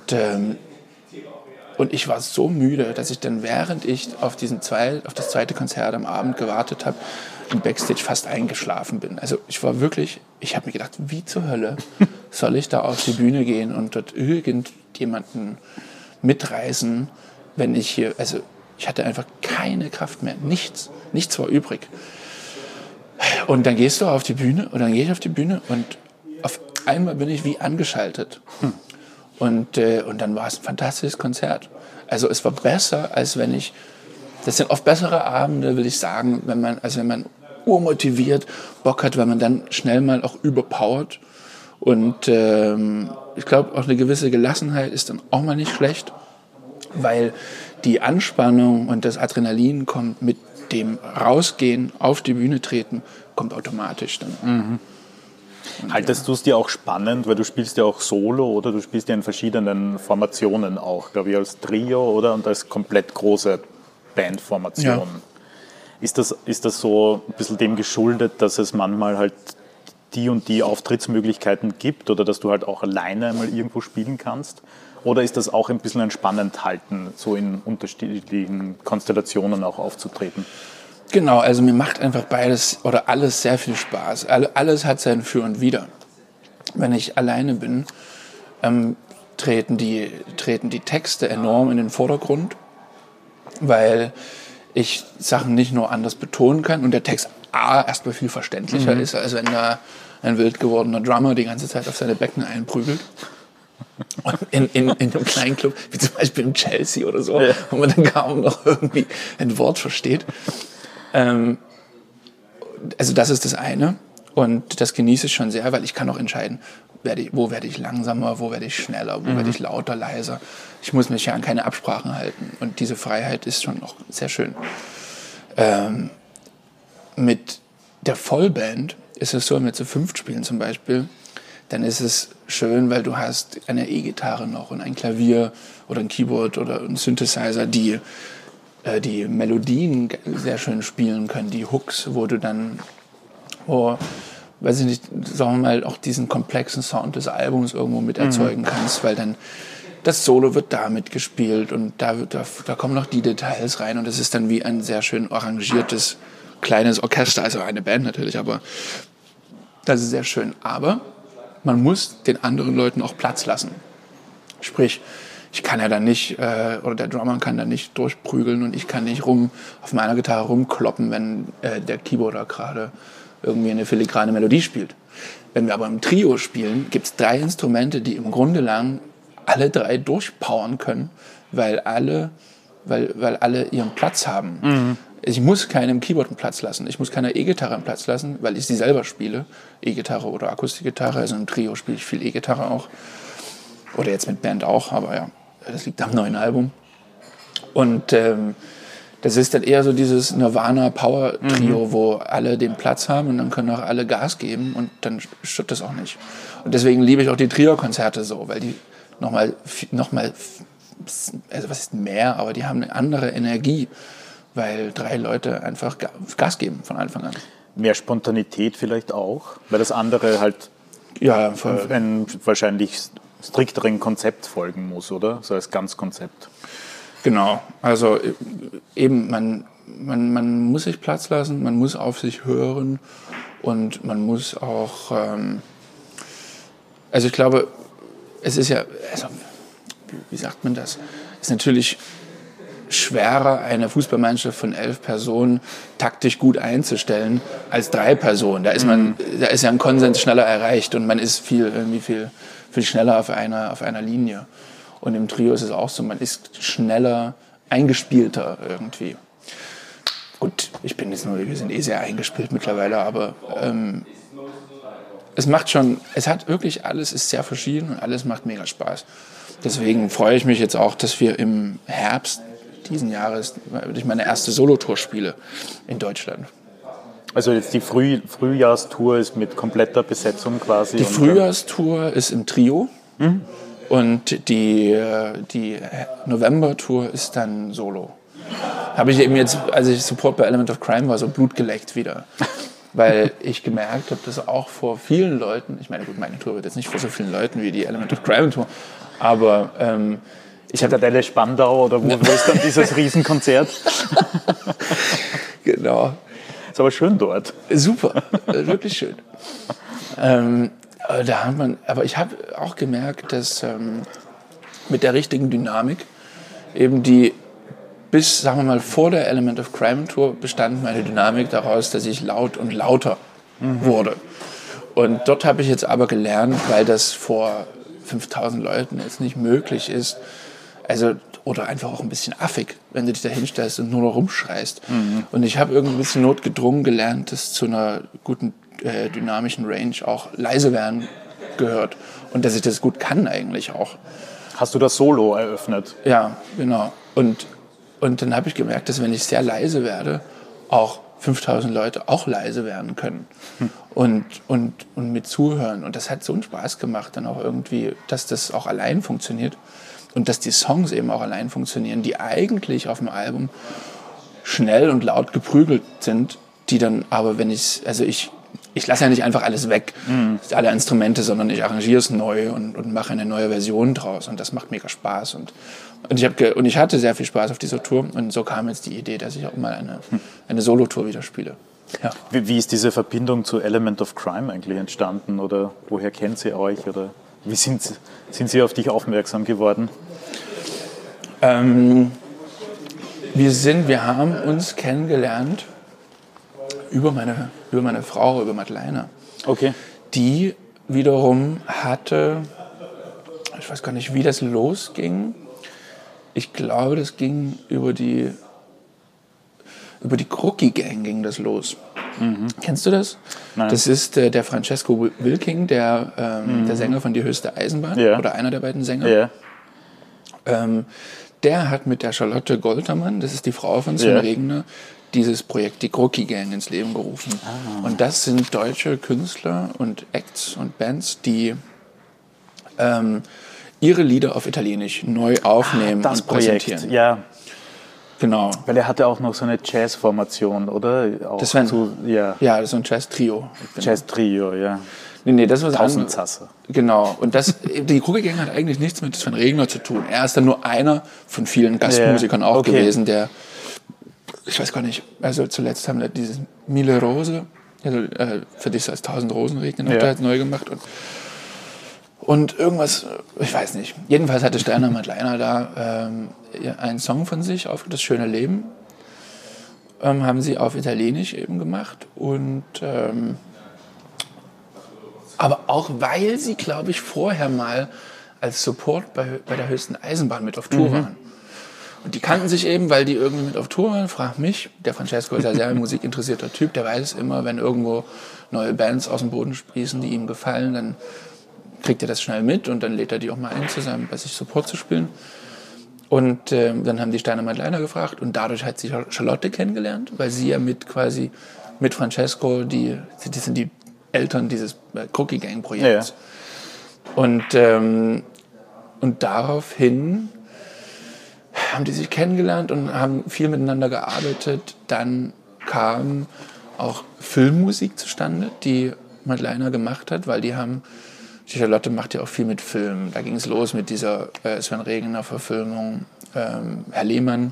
ich war so müde, dass ich dann, während ich auf das zweite Konzert am Abend gewartet habe, im Backstage fast eingeschlafen bin. Also ich habe mir gedacht, wie zur Hölle soll ich da auf die Bühne gehen und dort irgendjemanden mitreißen, wenn ich hier, also ich hatte einfach keine Kraft mehr, nichts war übrig. Und dann gehst du auf die Bühne und dann gehe ich auf die Bühne und auf einmal bin ich wie angeschaltet. Und dann war es ein fantastisches Konzert. Also es war besser, das sind oft bessere Abende, will ich sagen, wenn man urmotiviert Bock hat, weil man dann schnell mal auch überpowert. Und ich glaube, auch eine gewisse Gelassenheit ist dann auch mal nicht schlecht, weil die Anspannung und das Adrenalin kommt mit dem Rausgehen, auf die Bühne treten, kommt automatisch dann. Haltest du es dir auch spannend, weil du spielst ja auch Solo oder du spielst ja in verschiedenen Formationen auch, glaube ich, als Trio oder und als komplett große Bandformation. Ja. Ist das so ein bisschen dem geschuldet, dass es manchmal halt die und die Auftrittsmöglichkeiten gibt oder dass du halt auch alleine mal irgendwo spielen kannst? Oder ist das auch ein bisschen entspannend halten, so in unterschiedlichen Konstellationen auch aufzutreten? Genau, also mir macht einfach beides oder alles sehr viel Spaß. Alles hat sein Für und Wider. Wenn ich alleine bin, treten die Texte enorm in den Vordergrund, weil ich Sachen nicht nur anders betonen kann und der Text erstmal viel verständlicher ist, als wenn da ein wild gewordener Drummer die ganze Zeit auf seine Becken einprügelt. Und in einem kleinen Club, wie zum Beispiel im Chelsea oder so, wo man dann kaum noch irgendwie ein Wort versteht. Also das ist das eine und das genieße ich schon sehr, weil ich kann auch entscheiden, wo werde ich langsamer, wo werde ich schneller, wo werde ich lauter, leiser. Ich muss mich ja an keine Absprachen halten und diese Freiheit ist schon auch sehr schön. Mit der Vollband ist es so, wenn wir zu 5 spielen zum Beispiel, dann ist es schön, weil du hast eine E-Gitarre noch und ein Klavier oder ein Keyboard oder ein Synthesizer, die Melodien sehr schön spielen können, die Hooks, weiß ich nicht, sagen wir mal, auch diesen komplexen Sound des Albums irgendwo mit erzeugen kannst, weil dann das Solo wird damit gespielt und da kommen noch die Details rein und es ist dann wie ein sehr schön arrangiertes kleines Orchester, also eine Band natürlich, aber das ist sehr schön. Aber man muss den anderen Leuten auch Platz lassen. Sprich, ich kann ja dann nicht, oder der Drummer kann dann nicht durchprügeln und ich kann nicht auf meiner Gitarre rumkloppen, wenn der Keyboarder gerade irgendwie eine filigrane Melodie spielt. Wenn wir aber im Trio spielen, gibt es 3 Instrumente, die im Grunde lang alle 3 durchpowern können, weil alle ihren Platz haben. Ich muss keinem Keyboard einen Platz lassen, ich muss keiner E-Gitarre einen Platz lassen, weil ich sie selber spiele, E-Gitarre oder Akustikgitarre, also im Trio spiele ich viel E-Gitarre auch. Oder jetzt mit Band auch, aber ja, das liegt am neuen Album. Und das ist dann eher so dieses Nirvana-Power-Trio, wo alle den Platz haben und dann können auch alle Gas geben und dann stört das auch nicht. Und deswegen liebe ich auch die Trio-Konzerte so, weil die nochmal, also was ist mehr, aber die haben eine andere Energie, weil 3 Leute einfach Gas geben von Anfang an. Mehr Spontanität vielleicht auch, weil das andere halt ein wahrscheinlich strikteren Konzept folgen muss, oder? So als Ganzkonzept. Genau, also eben, man muss sich Platz lassen, man muss auf sich hören und man muss auch, also ich glaube, es ist ja, also, wie sagt man das? Es ist natürlich schwerer, eine Fußballmannschaft von 11 Personen taktisch gut einzustellen, als 3 Personen. Da ist ja ein Konsens schneller erreicht und man ist viel schneller auf einer Linie. Und im Trio ist es auch so, man ist schneller, eingespielter irgendwie. Gut, wir sind sehr eingespielt mittlerweile, aber es hat wirklich alles, ist sehr verschieden und alles macht mega Spaß. Deswegen freue ich mich jetzt auch, dass wir im Herbst diesen Jahres meine erste Solotour spiele in Deutschland. Also jetzt die Frühjahrstour ist mit kompletter Besetzung quasi? Die Frühjahrstour ist im Trio und die Novembertour ist dann Solo. habe ich eben jetzt, als ich Support bei Element of Crime war, so Blut geleckt wieder. Weil ich gemerkt habe, dass auch vor vielen Leuten, ich meine, gut, meine Tour wird jetzt nicht vor so vielen Leuten wie die Element of Crime Tour, aber ich habe Zitadelle Spandau oder wo ist dann dieses Riesenkonzert? Genau. Ist aber schön dort. Super, wirklich schön. Aber ich habe auch gemerkt, dass mit der richtigen Dynamik, eben die bis, sagen wir mal, vor der Element of Crime Tour bestand meine Dynamik daraus, dass ich laut und lauter wurde. Und dort habe ich jetzt aber gelernt, weil das vor 5000 Leuten jetzt nicht möglich ist, also, oder einfach auch ein bisschen affig, wenn du dich da hinstellst und nur noch rumschreist. Und ich habe irgendwie ein bisschen notgedrungen gelernt, dass zu einer guten dynamischen Range auch leise werden gehört. Und dass ich das gut kann eigentlich auch. Hast du das Solo eröffnet? Ja, genau. Und dann habe ich gemerkt, dass wenn ich sehr leise werde, auch 5000 Leute auch leise werden können. Und mit zuhören. Und das hat so einen Spaß gemacht, dann auch irgendwie, dass das auch allein funktioniert. Und dass die Songs eben auch allein funktionieren, die eigentlich auf dem Album schnell und laut geprügelt sind, die dann aber, wenn ich lasse ja nicht einfach alles weg, alle Instrumente, sondern ich arrangiere es neu und mache eine neue Version draus. Und das macht mega Spaß. Und ich hatte sehr viel Spaß auf dieser Tour. Und so kam jetzt die Idee, dass ich auch mal eine Solo-Tour wieder spiele. Ja. Wie ist diese Verbindung zu Element of Crime eigentlich entstanden? Oder woher kennt sie euch? Oder wie sind sie auf dich aufmerksam geworden? Wir haben uns kennengelernt über meine Frau, über Madeleine. Okay. Die wiederum hatte, ich weiß gar nicht, wie das losging. Ich glaube, das ging über die Crookie Gang ging das los. Kennst du das? Nein. Das ist der Francesco Wilking, der Sänger von Die höchste Eisenbahn, oder einer der beiden Sänger. Ja. Der hat mit der Charlotte Goltermann, das ist die Frau von Sven Regner, dieses Projekt, die Crookie Gang, ins Leben gerufen. Und das sind deutsche Künstler und Acts und Bands, die ihre Lieder auf Italienisch neu aufnehmen Das und Projekt, präsentieren. ja. Genau. Weil er hatte auch noch so eine Jazz-Formation, oder? Auch Das war ja, das ist so ein Jazz-Trio. Genau. Jazz-Trio, ja. Nee, das war Tausendzasse. Genau. Und die Crookie Gang hat eigentlich nichts mit Sven Regner zu tun. Er ist dann nur einer von vielen Gastmusikern auch gewesen, der, ich weiß gar nicht, also zuletzt haben wir dieses Mille Rose, also für dich als 1000 Rosen regnen, hat er halt neu gemacht. Und irgendwas, ich weiß nicht. Jedenfalls hatte Steiner Madeleine da einen Song von sich auf Das schöne Leben. Haben sie auf Italienisch eben gemacht. Und aber auch, weil sie, glaube ich, vorher mal als Support bei der höchsten Eisenbahn mit auf Tour waren. Und die kannten sich eben, weil die irgendwie mit auf Tour waren. Frag mich, der Francesco ist ja sehr musikinteressierter Typ, der weiß immer, wenn irgendwo neue Bands aus dem Boden sprießen, die ihm gefallen, dann kriegt er das schnell mit und dann lädt er die auch mal ein, zusammen bei sich Support zu spielen. Und dann haben die Steiner Madeleine gefragt und dadurch hat sie Charlotte kennengelernt, weil sie ja mit Francesco, die sind die Eltern dieses Crookie Gang Projekts. Ja. Und daraufhin haben die sich kennengelernt und haben viel miteinander gearbeitet. Dann kam auch Filmmusik zustande, die Madeleine gemacht hat, weil die Charlotte macht ja auch viel mit Filmen. Da ging es los mit dieser Sven Regner Verfilmung, Herr Lehmann.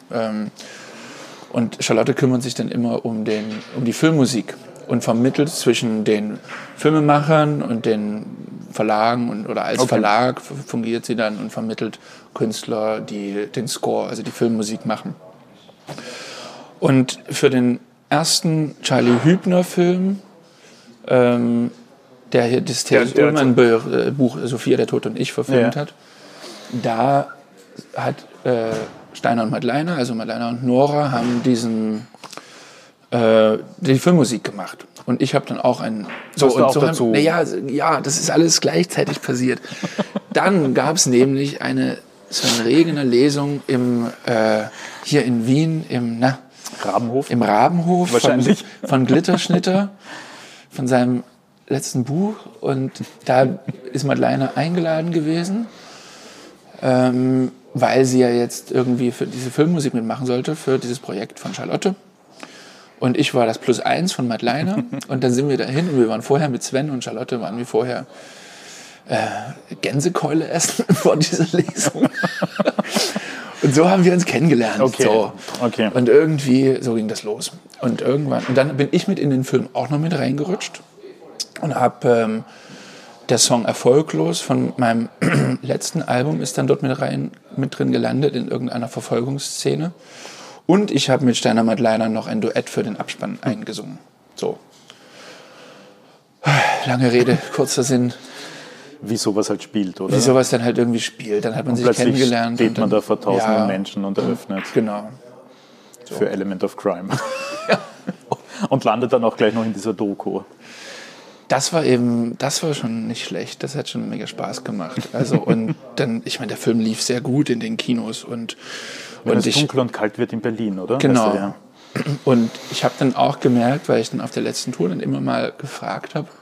Und Charlotte kümmert sich dann immer um die Filmmusik und vermittelt zwischen den Filmemachern und den Verlagen oder als Verlag fungiert sie dann und vermittelt Künstler, die den Score, also die Filmmusik machen. Und für den ersten Charlie Hübner-Film, der hier das Ullmann-Buch Sophia, der Tod und ich verfilmt hat, da hat Steiner und Madeleine, also Madeleine und Nora, haben die Filmmusik gemacht. Und ich habe dann auch dazu? Ja, das ist alles gleichzeitig passiert. Dann gab es nämlich eine Sven Regner Lesung hier in Wien im Rabenhof wahrscheinlich von Glitterschnitter, von seinem letzten Buch. Und da ist Madeleine eingeladen gewesen. weil sie ja jetzt irgendwie für diese Filmmusik mitmachen sollte, für dieses Projekt von Charlotte. Und ich war das +1 von Madeleine. Und dann sind wir dahin und wir waren vorher mit Sven und Charlotte, waren wir vorher Gänsekeule essen vor dieser Lesung. Und so haben wir uns kennengelernt. Okay. So. Okay. Und irgendwie, so ging das los. Und dann bin ich mit in den Film auch noch mit reingerutscht und habe der Song Erfolglos von meinem letzten Album ist dann dort mit drin gelandet in irgendeiner Verfolgungsszene. Und ich habe mit Steiner Madleiner noch ein Duett für den Abspann eingesungen. So. Lange Rede, kurzer Sinn. Wie sowas halt spielt, oder? Wie sowas dann halt irgendwie spielt. Dann hat man sich kennengelernt. Steht man da vor tausenden ja, Menschen und eröffnet. Genau. So. Für Element of Crime. Und landet dann auch gleich noch in dieser Doku. Das war schon nicht schlecht. Das hat schon mega Spaß gemacht. Also, und dann, ich meine, der Film lief sehr gut in den Kinos. Wenn es dunkel und kalt wird in Berlin, oder? Genau. Weißt du, ja. Und ich habe dann auch gemerkt, weil ich dann auf der letzten Tour dann immer mal gefragt habe,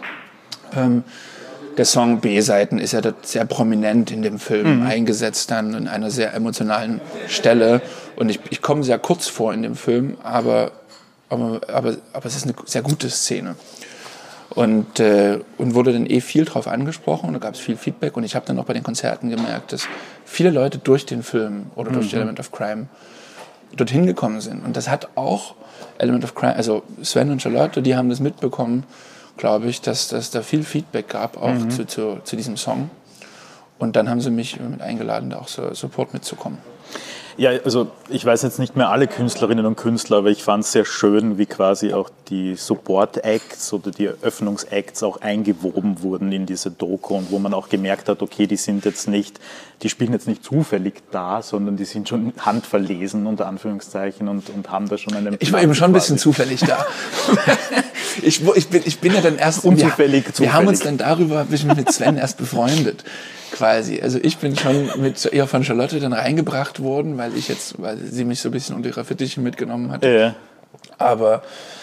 der Song B-Seiten ist ja dort sehr prominent in dem Film eingesetzt dann in einer sehr emotionalen Stelle. Und ich komme sehr kurz vor in dem Film, aber es ist eine sehr gute Szene. Und wurde dann viel drauf angesprochen und da gab es viel Feedback. Und ich habe dann auch bei den Konzerten gemerkt, dass viele Leute durch den Film oder durch Element of Crime dorthin gekommen sind. Und das hat auch Element of Crime, also Sven und Charlotte, die haben das mitbekommen, glaube ich, dass da viel Feedback gab, auch zu diesem Song. Und dann haben sie mich mit eingeladen, da auch so Support mitzukommen. Ja, also ich weiß jetzt nicht mehr alle Künstlerinnen und Künstler, aber ich fand es sehr schön, wie quasi auch die Support-Acts oder die Eröffnungs-Acts auch eingewoben wurden in diese Doku und wo man auch gemerkt hat, okay, die spielen jetzt nicht zufällig da, sondern die sind schon handverlesen, unter Anführungszeichen, und haben da schon eine... Ich war eben schon ein bisschen zufällig da. Ich bin ja dann erst... Zufällig. Wir haben uns dann darüber ein bisschen mit Sven erst befreundet. Quasi. Also ich bin schon mit ihr von Charlotte dann reingebracht worden, weil sie mich so ein bisschen unter ihrer Fittiche mitgenommen hat. Ja. Aber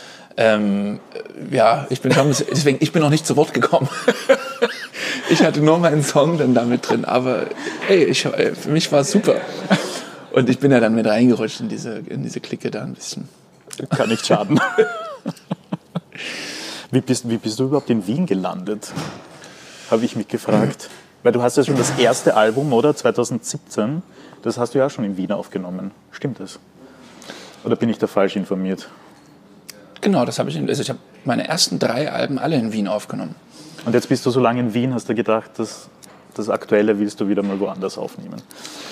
ich bin noch nicht zu Wort gekommen. Ich hatte nur meinen Song dann damit drin, aber für mich war es super. Und ich bin ja dann mit reingerutscht in diese Clique da ein bisschen. Kann nicht schaden. Wie bist du überhaupt in Wien gelandet? Habe ich mich gefragt. Weil du hast ja schon das erste Album, oder? 2017. Das hast du ja auch schon in Wien aufgenommen. Stimmt das? Oder bin ich da falsch informiert? Genau, ich habe meine ersten 3 Alben alle in Wien aufgenommen. Und jetzt bist du so lange in Wien, hast du gedacht, das Aktuelle willst du wieder mal woanders aufnehmen?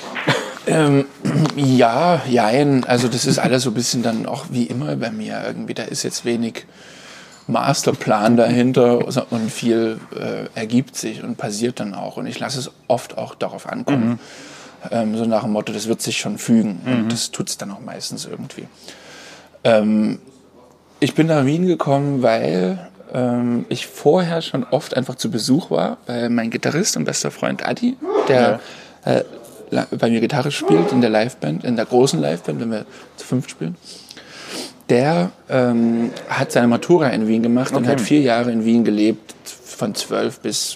Jein. Also das ist alles so ein bisschen dann auch wie immer bei mir irgendwie. Da ist jetzt wenig Masterplan dahinter und viel ergibt sich und passiert dann auch. Und ich lasse es oft auch darauf ankommen. So nach dem Motto, das wird sich schon fügen. Und das tut es dann auch meistens irgendwie. Ich bin nach Wien gekommen, weil ich vorher schon oft einfach zu Besuch war bei meinem Gitarrist und bester Freund Adi, der bei mir Gitarre spielt in der Liveband, in der großen Liveband, wenn wir zu 5 spielen. Der hat seine Matura in Wien gemacht und hat 4 Jahre in Wien gelebt, von 12 bis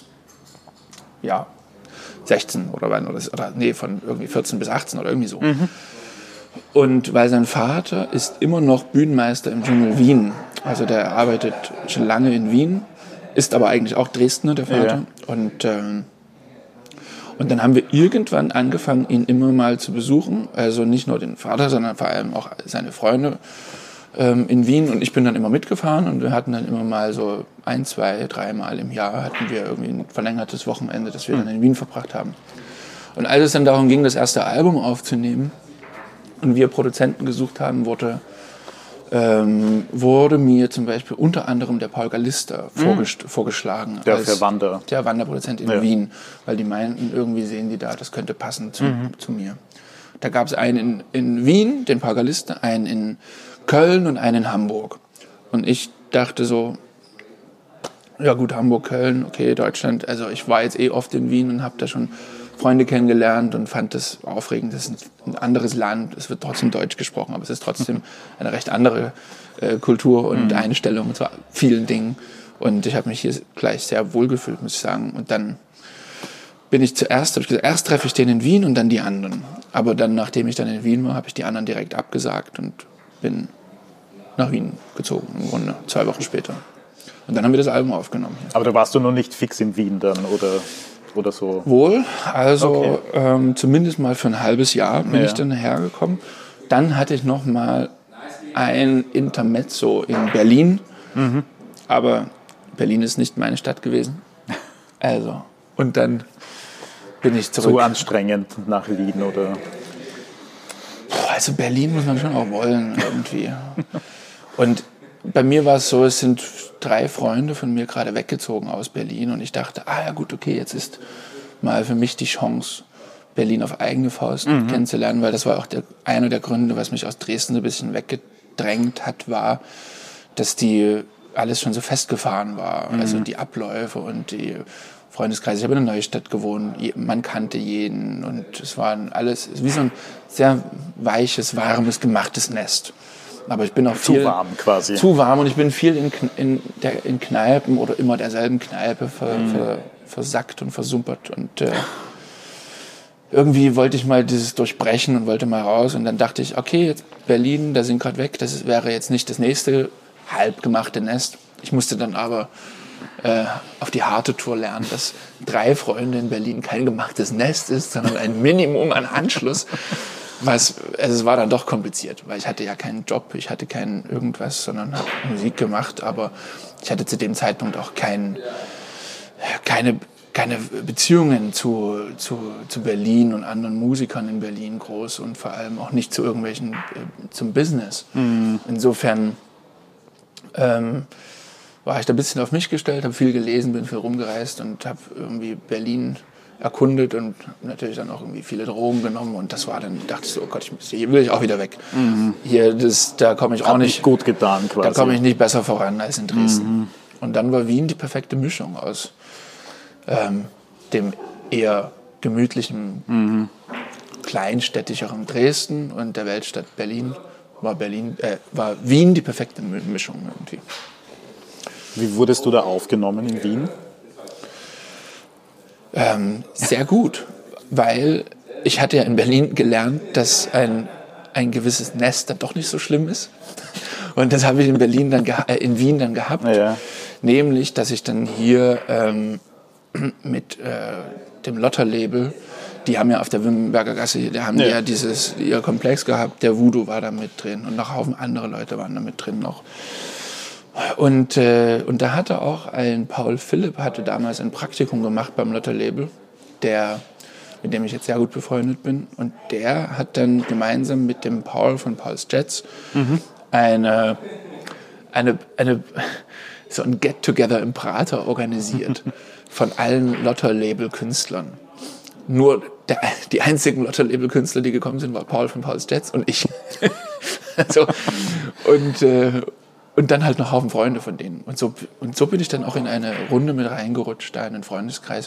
16 von irgendwie 14 bis 18 oder irgendwie so. Und weil sein Vater ist immer noch Bühnenmeister im Dschungel Wien, also der arbeitet schon lange in Wien, ist aber eigentlich auch Dresdner, der Vater. Ja. Und dann haben wir irgendwann angefangen, ihn immer mal zu besuchen, also nicht nur den Vater, sondern vor allem auch seine Freunde in Wien, und ich bin dann immer mitgefahren und wir hatten dann immer mal so 1, 2, 3 Mal im Jahr hatten wir irgendwie ein verlängertes Wochenende, das wir dann in Wien verbracht haben. Und als es dann darum ging, das erste Album aufzunehmen und wir Produzenten gesucht haben, wurde mir zum Beispiel unter anderem der Paul Gallister vorgeschlagen. Der Wanderproduzent in Wien, weil die meinten, irgendwie sehen die da, das könnte passen zu mir. Da gab es einen in Wien, den Paul Gallister, einen in Köln und einen in Hamburg. Und ich dachte so, ja gut, Hamburg, Köln, okay, Deutschland. Also ich war jetzt oft in Wien und habe da schon Freunde kennengelernt und fand das aufregend. Das ist ein anderes Land, es wird trotzdem Deutsch gesprochen, aber es ist trotzdem eine recht andere Kultur und Einstellung zu vielen Dingen. Und ich habe mich hier gleich sehr wohl gefühlt, muss ich sagen. Und dann bin ich zuerst, habe ich gesagt, erst treffe ich den in Wien und dann die anderen. Aber dann, nachdem ich dann in Wien war, habe ich die anderen direkt abgesagt und bin nach Wien gezogen, im Grunde, 2 Wochen später. Und dann haben wir das Album aufgenommen. Aber da warst du noch nicht fix in Wien dann, oder so? Wohl, also zumindest mal für ein halbes Jahr bin ich dann hergekommen. Dann hatte ich noch mal ein Intermezzo in Berlin, aber Berlin ist nicht meine Stadt gewesen. Also, und dann bin ich zurück. Zu anstrengend nach Wien, oder? Also Berlin muss man schon auch wollen irgendwie. Und bei mir war es so, es sind 3 Freunde von mir gerade weggezogen aus Berlin und ich dachte, ja gut, okay, jetzt ist mal für mich die Chance, Berlin auf eigene Faust kennenzulernen, weil das war auch einer der Gründe, was mich aus Dresden so ein bisschen weggedrängt hat, war, dass die alles schon so festgefahren war. Also die Abläufe und die Freundeskreise. Ich habe in der Neustadt gewohnt, man kannte jeden und es war alles wie so ein sehr weiches, warmes, gemachtes Nest. Aber ich bin auch viel... Zu warm quasi. Zu warm und ich bin viel in Kneipen oder immer derselben Kneipe versackt und versumpert und irgendwie wollte ich mal dieses durchbrechen und wollte mal raus und dann dachte ich, okay, jetzt Berlin, da sind gerade weg, das wäre jetzt nicht das nächste halbgemachte Nest. Ich musste dann aber auf die harte Tour lernen, dass 3 Freunde in Berlin kein gemachtes Nest ist, sondern ein Minimum an Anschluss. Es war dann doch kompliziert, weil ich hatte ja keinen Job, ich hatte kein irgendwas, sondern habe Musik gemacht, aber ich hatte zu dem Zeitpunkt auch keine Beziehungen zu Berlin und anderen Musikern in Berlin groß und vor allem auch nicht zu irgendwelchen, zum Business. Insofern war ich da ein bisschen auf mich gestellt, habe viel gelesen, bin viel rumgereist und habe irgendwie Berlin erkundet und natürlich dann auch irgendwie viele Drogen genommen und das war dann, dachte ich so, oh Gott, hier will ich auch wieder weg. Hier, da komme ich auch nicht gut getan quasi. Da komme ich nicht besser voran als in Dresden. Und dann war Wien die perfekte Mischung aus dem eher gemütlichen, kleinstädtischeren Dresden und der Weltstadt Berlin. War Wien die perfekte Mischung irgendwie. Wie wurdest du da aufgenommen in Wien? Sehr gut, weil ich hatte ja in Berlin gelernt, dass ein gewisses Nest dann doch nicht so schlimm ist. Und das habe ich in Wien dann gehabt. Ja. Nämlich, dass ich dann hier mit dem Lotter-Label, die haben ja auf der Wimmenberger Gasse, ihr Komplex gehabt, der Voodoo war da mit drin und noch ein Haufen andere Leute waren da mit drin noch. Und da hatte auch Paul Philipp hatte damals ein Praktikum gemacht beim Lotter-Label, mit dem ich jetzt sehr gut befreundet bin. Und der hat dann gemeinsam mit dem Paul von Paul's Jets so ein Get-Together im Prater organisiert von allen Lotter-Label-Künstlern. Nur die einzigen Lotter-Label-Künstler, die gekommen sind, war Paul von Paul's Jets und ich. Und dann halt noch Haufen Freunde von denen. Und so bin ich dann auch in eine Runde mit reingerutscht, da in einen Freundeskreis,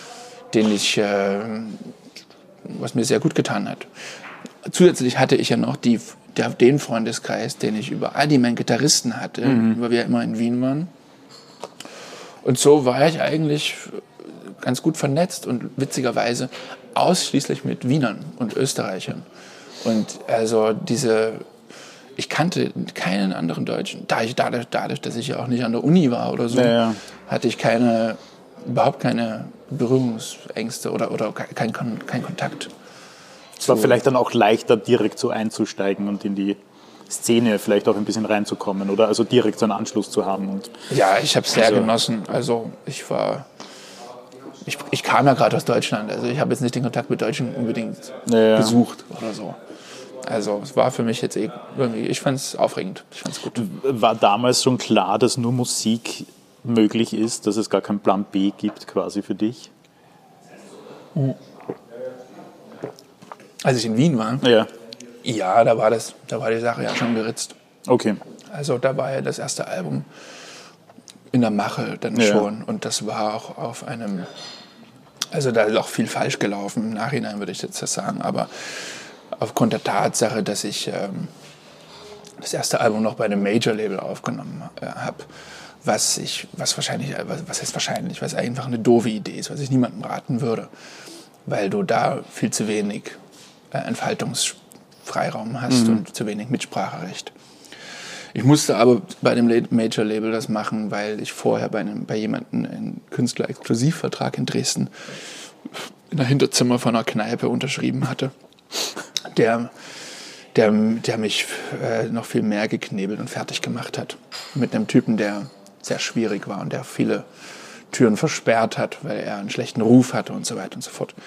was mir sehr gut getan hat. Zusätzlich hatte ich ja noch den Freundeskreis, den ich über all die meinen Gitarristen hatte, weil wir ja immer in Wien waren. Und so war ich eigentlich ganz gut vernetzt und witzigerweise ausschließlich mit Wienern und Österreichern. Und also ich kannte keinen anderen Deutschen. Dadurch, dass ich ja auch nicht an der Uni war oder so, hatte ich überhaupt keine Berührungsängste oder keinen Kontakt. Es war vielleicht dann auch leichter, direkt so einzusteigen und in die Szene vielleicht auch ein bisschen reinzukommen oder also direkt so einen Anschluss zu haben. Ja, ich habe es sehr genossen. Also ich kam ja gerade aus Deutschland, also ich habe jetzt nicht den Kontakt mit Deutschen unbedingt gesucht oder so. Also es war für mich jetzt irgendwie, ich fand es aufregend, ich fand es gut. War damals schon klar, dass nur Musik möglich ist, dass es gar keinen Plan B gibt quasi für dich? Als ich in Wien war? Ja, da war die Sache ja schon geritzt. Okay. Also da war ja das erste Album in der Mache dann schon und das war auch auf einem, also da ist auch viel falsch gelaufen, im Nachhinein würde ich jetzt das sagen, aber aufgrund der Tatsache, dass ich das erste Album noch bei einem Major-Label aufgenommen habe, was einfach eine doofe Idee ist, was ich niemandem raten würde, weil du da viel zu wenig Entfaltungsfreiraum hast und zu wenig Mitspracherecht. Ich musste aber bei dem Major-Label das machen, weil ich vorher bei jemandem einen Künstler-Exklusivvertrag in Dresden in einem Hinterzimmer von einer Kneipe unterschrieben hatte, der mich noch viel mehr geknebelt und fertig gemacht hat. Mit einem Typen, der sehr schwierig war und der viele Türen versperrt hat, weil er einen schlechten Ruf hatte und so weiter und so fort.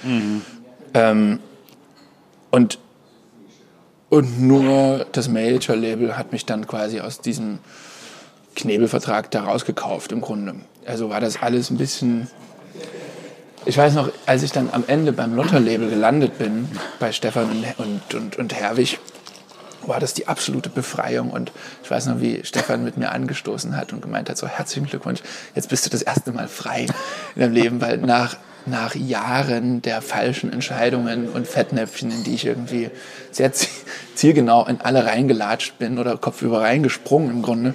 Und nur das Major-Label hat mich dann quasi aus diesem Knebelvertrag da rausgekauft im Grunde. Also war das alles ein bisschen... Ich weiß noch, als ich dann am Ende beim Lotter-Label gelandet bin, bei Stefan und Herwig, war das die absolute Befreiung. Und ich weiß noch, wie Stefan mit mir angestoßen hat und gemeint hat, so herzlichen Glückwunsch, jetzt bist du das erste Mal frei in deinem Leben, weil nach Jahren der falschen Entscheidungen und Fettnäpfchen, in die ich irgendwie sehr zielgenau in alle reingelatscht bin oder kopfüber reingesprungen im Grunde,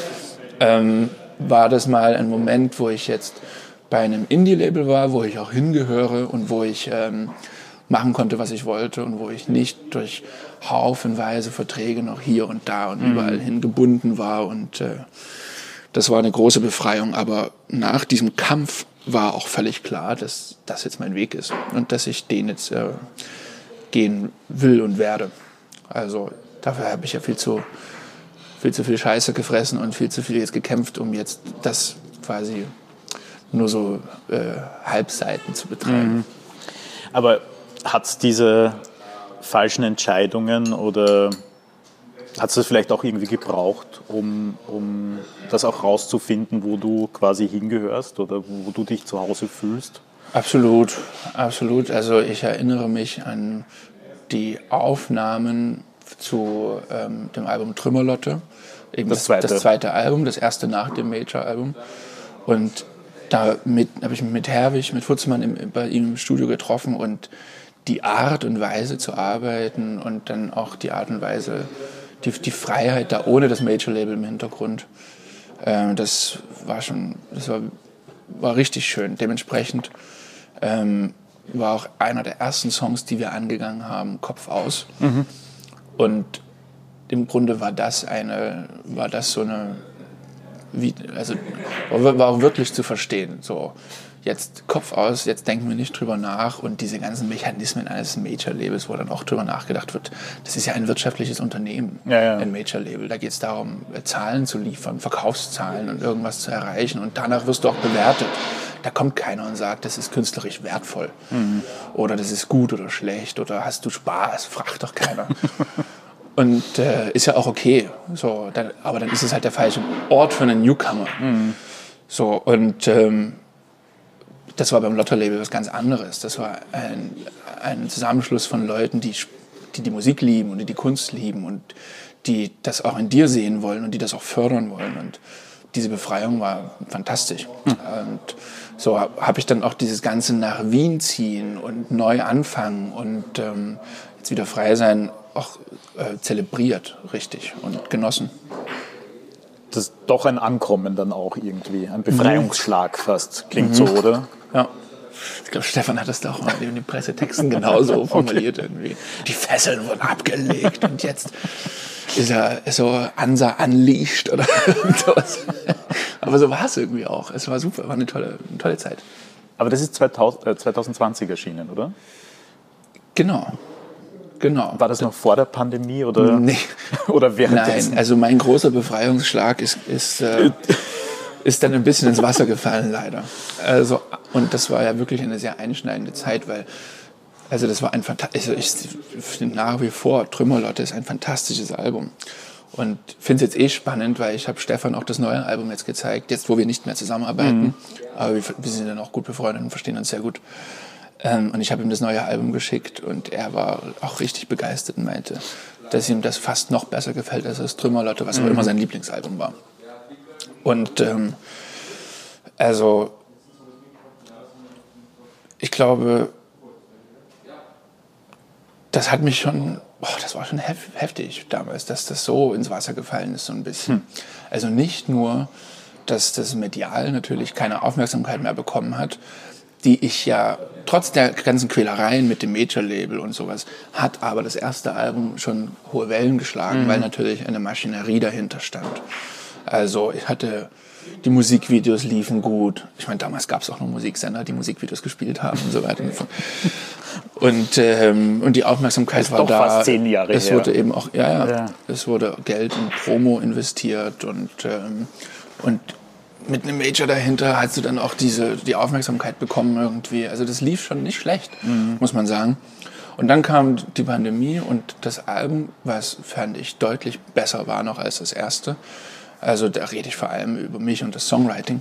war das mal ein Moment, wo ich jetzt bei einem Indie-Label war, wo ich auch hingehöre und wo ich machen konnte, was ich wollte und wo ich nicht durch haufenweise Verträge noch hier und da und überall hin gebunden war. Und das war eine große Befreiung. Aber nach diesem Kampf war auch völlig klar, dass das jetzt mein Weg ist und dass ich den jetzt gehen will und werde. Also dafür habe ich ja viel zu viel Scheiße gefressen und viel zu viel jetzt gekämpft, um jetzt das quasi nur so Halbseiten zu betreiben. Aber hat es diese falschen Entscheidungen oder hat es das vielleicht auch irgendwie gebraucht, um das auch rauszufinden, wo du quasi hingehörst oder wo du dich zu Hause fühlst? Absolut, absolut. Also ich erinnere mich an die Aufnahmen zu dem Album Trümmerlotte. Eben das zweite Album, das erste nach dem Major-Album. Und da habe ich mich mit Herwig, mit Futzmann bei ihm im Studio getroffen und die Art und Weise zu arbeiten und dann auch die Art und Weise, die Freiheit da ohne das Major-Label im Hintergrund, das war richtig schön. Dementsprechend war auch einer der ersten Songs, die wir angegangen haben, Kopf aus. Und im Grunde war auch wirklich zu verstehen. So, jetzt Kopf aus, jetzt denken wir nicht drüber nach und diese ganzen Mechanismen eines Major-Labels, wo dann auch drüber nachgedacht wird, das ist ja ein wirtschaftliches Unternehmen, ein Major-Label. Da geht es darum, Zahlen zu liefern, Verkaufszahlen und irgendwas zu erreichen und danach wirst du auch bewertet. Da kommt keiner und sagt, das ist künstlerisch wertvoll oder das ist gut oder schlecht oder hast du Spaß, fragt doch keiner. Und ist ja auch okay. So, aber dann ist es halt der falsche Ort für einen Newcomer. So, und das war beim Lotter-Label was ganz anderes. Das war ein Zusammenschluss von Leuten, die Musik lieben und die Kunst lieben und die das auch in dir sehen wollen und die das auch fördern wollen. Und diese Befreiung war fantastisch. Und so habe ich dann auch dieses ganze nach Wien ziehen und neu anfangen und jetzt wieder frei sein auch zelebriert, richtig, und genossen. Das ist doch ein Ankommen dann auch irgendwie, ein Befreiungsschlag fast, klingt so, oder? Ja. Ich glaube, Stefan hat das da auch mal in den Pressetexten genauso formuliert irgendwie. Die Fesseln wurden abgelegt und jetzt ist er so Ansa unleashed oder irgendwas. Aber so war es irgendwie auch. Es war super, war eine tolle Zeit. Aber das ist 2020 erschienen, oder? Genau. War das noch vor der Pandemie oder, nee. Oder währenddessen? Nein, also mein großer Befreiungsschlag ist dann ein bisschen ins Wasser gefallen, leider. Also, und das war ja wirklich eine sehr einschneidende Zeit, weil das war ich finde nach wie vor, Trümmerlotte ist ein fantastisches Album. Und finde es jetzt spannend, weil ich habe Stefan auch das neue Album jetzt gezeigt, jetzt wo wir nicht mehr zusammenarbeiten. Aber wir sind dann auch gut befreundet und verstehen uns sehr gut. Und ich habe ihm das neue Album geschickt und er war auch richtig begeistert und meinte, dass ihm das fast noch besser gefällt als das Trümmerlotte, was auch immer sein Lieblingsalbum war. Und ich glaube, das hat mich schon, das war schon heftig damals, dass das so ins Wasser gefallen ist, so ein bisschen. Also nicht nur, dass das medial natürlich keine Aufmerksamkeit mehr bekommen hat, die ich ja trotz der ganzen Quälereien mit dem Major-Label und sowas, hat aber das erste Album schon hohe Wellen geschlagen, weil natürlich eine Maschinerie dahinter stand. Also ich hatte, die Musikvideos liefen gut. Ich meine, damals gab es auch noch Musiksender, die Musikvideos gespielt haben und so weiter. Und die Aufmerksamkeit war da. Fast 10 Jahre es her. Wurde eben auch, es wurde Geld in Promo investiert und mit einem Major dahinter hast du dann auch die Aufmerksamkeit bekommen irgendwie. Also das lief schon nicht schlecht, muss man sagen. Und dann kam die Pandemie und das Album, was fand ich deutlich besser war noch als das erste. Also da rede ich vor allem über mich und das Songwriting.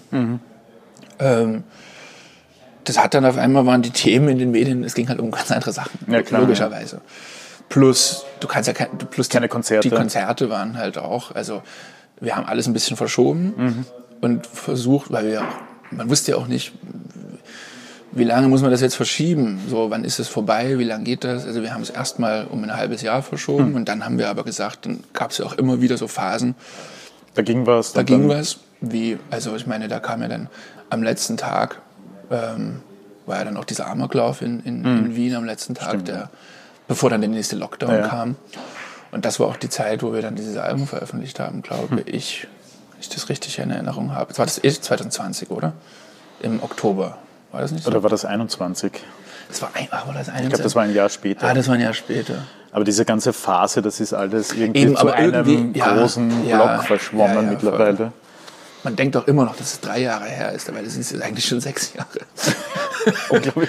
Das hat dann auf einmal, waren die Themen in den Medien, es ging halt um ganz andere Sachen, ja, klar, logischerweise. Plus, keine Konzerte. Die Konzerte waren halt auch, also wir haben alles ein bisschen verschoben und versucht, weil man wusste ja auch nicht, wie lange muss man das jetzt verschieben? So, wann ist es vorbei? Wie lange geht das? Also wir haben es erstmal um ein halbes Jahr verschoben und dann haben wir aber gesagt, dann gab es ja auch immer wieder so Phasen. Da ging was. Also ich meine, da kam ja dann am letzten Tag, war ja dann auch dieser Amoklauf in Wien am letzten Tag, bevor dann der nächste Lockdown kam. Und das war auch die Zeit, wo wir dann dieses Album veröffentlicht haben, glaube ich, wenn ich das richtig in Erinnerung habe. Das war das 2020, oder? Im Oktober. War das nicht so? Oder war das 21? War das 21? Ich glaube, das war ein Jahr später. Das war ein Jahr später. Aber diese ganze Phase, das ist alles irgendwie zu einem großen Block verschwommen mittlerweile. Voll. Man denkt doch immer noch, dass es 3 Jahre her ist, aber das ist eigentlich schon 6 Jahre. Unglaublich.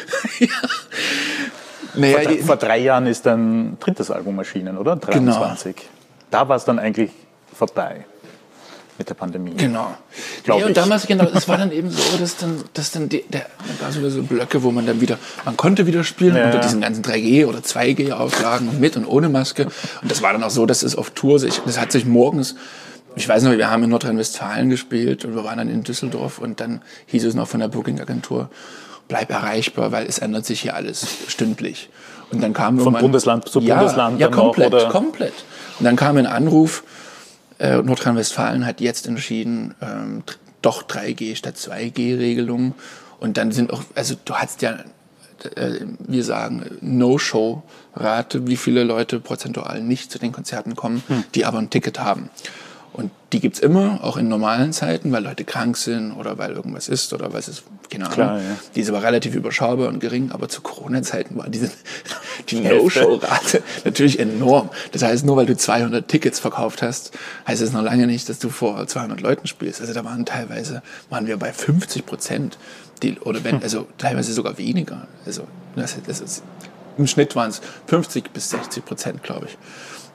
Vor 3 Jahren ist dein drittes Album erschienen, oder? 23. Genau. Da war es dann eigentlich vorbei mit der Pandemie. Genau. Und damals, es war dann eben so, dass dann da gab es wieder so Blöcke, wo man konnte wieder spielen unter diesen ganzen 3G- oder 2G-Auflagen mit und ohne Maske. Und das war dann auch so, dass es auf Tour das hat sich morgens, ich weiß noch, wir haben in Nordrhein-Westfalen gespielt und wir waren dann in Düsseldorf und dann hieß es noch von der Booking-Agentur, bleib erreichbar, weil es ändert sich hier alles stündlich. Und dann kam von Bundesland zu Bundesland. Ja, komplett. Und dann kam ein Anruf, Nordrhein-Westfalen hat jetzt entschieden, doch 3G statt 2G-Regelung. Und dann sind auch, also du hast ja, wir sagen, No-Show-Rate, wie viele Leute prozentual nicht zu den Konzerten kommen, die aber ein Ticket haben. Und die gibt's immer, auch in normalen Zeiten, weil Leute krank sind oder weil irgendwas ist oder weil es ist, keine Ahnung. Klar, ja. Die ist aber relativ überschaubar und gering, aber zu Corona-Zeiten war die No-Show-Rate natürlich enorm. Das heißt, nur weil du 200 Tickets verkauft hast, heißt es noch lange nicht, dass du vor 200 Leuten spielst. Also da waren wir bei 50%, also teilweise sogar weniger. Also das ist, im Schnitt waren es 50-60%, glaube ich,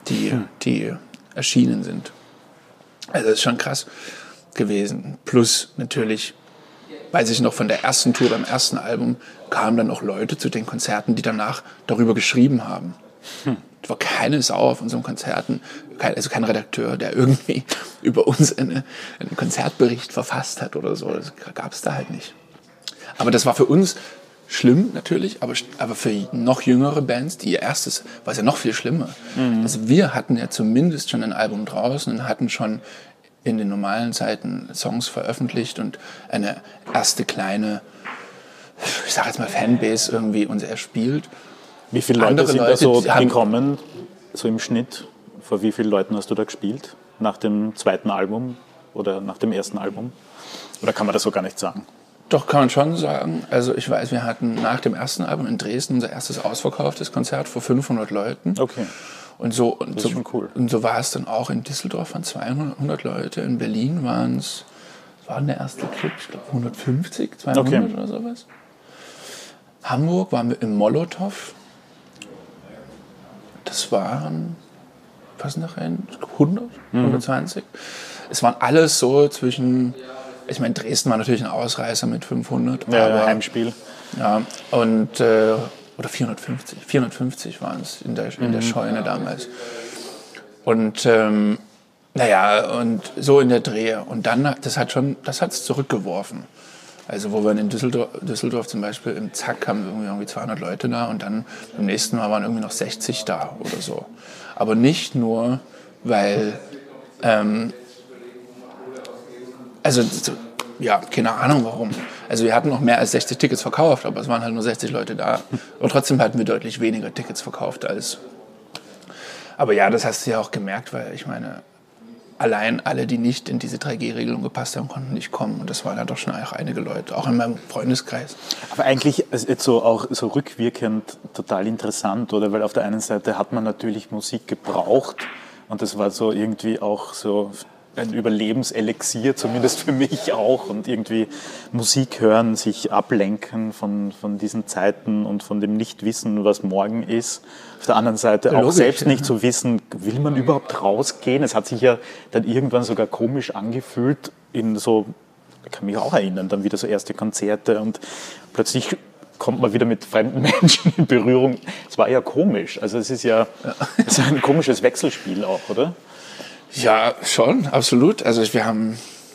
die erschienen sind. Also das ist schon krass gewesen. Plus natürlich, weiß ich noch, von der ersten Tour beim ersten Album kamen dann auch Leute zu den Konzerten, die danach darüber geschrieben haben. Es war keine Sau auf unseren Konzerten, also kein Redakteur, der irgendwie über uns einen Konzertbericht verfasst hat oder so. Das gab es da halt nicht. Aber das war für uns schlimm natürlich, aber für noch jüngere Bands, die ihr erstes, war es ja noch viel schlimmer. Also wir hatten ja zumindest schon ein Album draußen und hatten schon in den normalen Zeiten Songs veröffentlicht und eine erste kleine, ich sag jetzt mal Fanbase irgendwie uns erspielt. Wie viele Leute sind da so gekommen, so im Schnitt? Vor wie vielen Leuten hast du da gespielt? Nach dem zweiten Album oder nach dem ersten Album? Oder kann man das so gar nicht sagen? Doch, kann man schon sagen. Also ich weiß, wir hatten nach dem ersten Album in Dresden unser erstes ausverkauftes Konzert vor 500 Leuten. Okay. Und so cool. Und so war es dann auch in Düsseldorf, waren 200 Leute. In Berlin war der erste Club, ich glaube 150, 200 oder sowas. Hamburg waren wir im Molotow. Das waren, was noch 100, 120. Es waren alles so zwischen... Ich meine, Dresden war natürlich ein Ausreißer mit 500. Ja, Heimspiel. Ja, und, oder 450 waren es in der Scheune damals. Und, und so in der Drehe. Und dann, das hat es zurückgeworfen. Also, wo wir in Düsseldorf zum Beispiel im Zack haben irgendwie 200 Leute da und dann beim nächsten Mal waren irgendwie noch 60 da oder so. Aber nicht nur, weil, Also, ja, keine Ahnung warum. Also wir hatten noch mehr als 60 Tickets verkauft, aber es waren halt nur 60 Leute da. Und trotzdem hatten wir deutlich weniger Tickets verkauft als... Aber ja, das hast du ja auch gemerkt, weil ich meine, allein alle, die nicht in diese 3G-Regelung gepasst haben, konnten nicht kommen. Und das waren ja doch schon auch einige Leute, auch in meinem Freundeskreis. Aber eigentlich ist jetzt so auch so rückwirkend total interessant, oder? Weil auf der einen Seite hat man natürlich Musik gebraucht und das war so irgendwie auch so ein Überlebenselixier, zumindest für mich auch. Und irgendwie Musik hören, sich ablenken von diesen Zeiten und von dem Nichtwissen, was morgen ist. Auf der anderen Seite auch selbst nicht zu wissen, will man überhaupt rausgehen? Es hat sich ja dann irgendwann sogar komisch angefühlt in so, ich kann mich auch erinnern, dann wieder so erste Konzerte und plötzlich kommt man wieder mit fremden Menschen in Berührung. Es war ja komisch. Also es ist ja es ist ein komisches Wechselspiel auch, oder? Ja, schon, absolut. Also wir haben...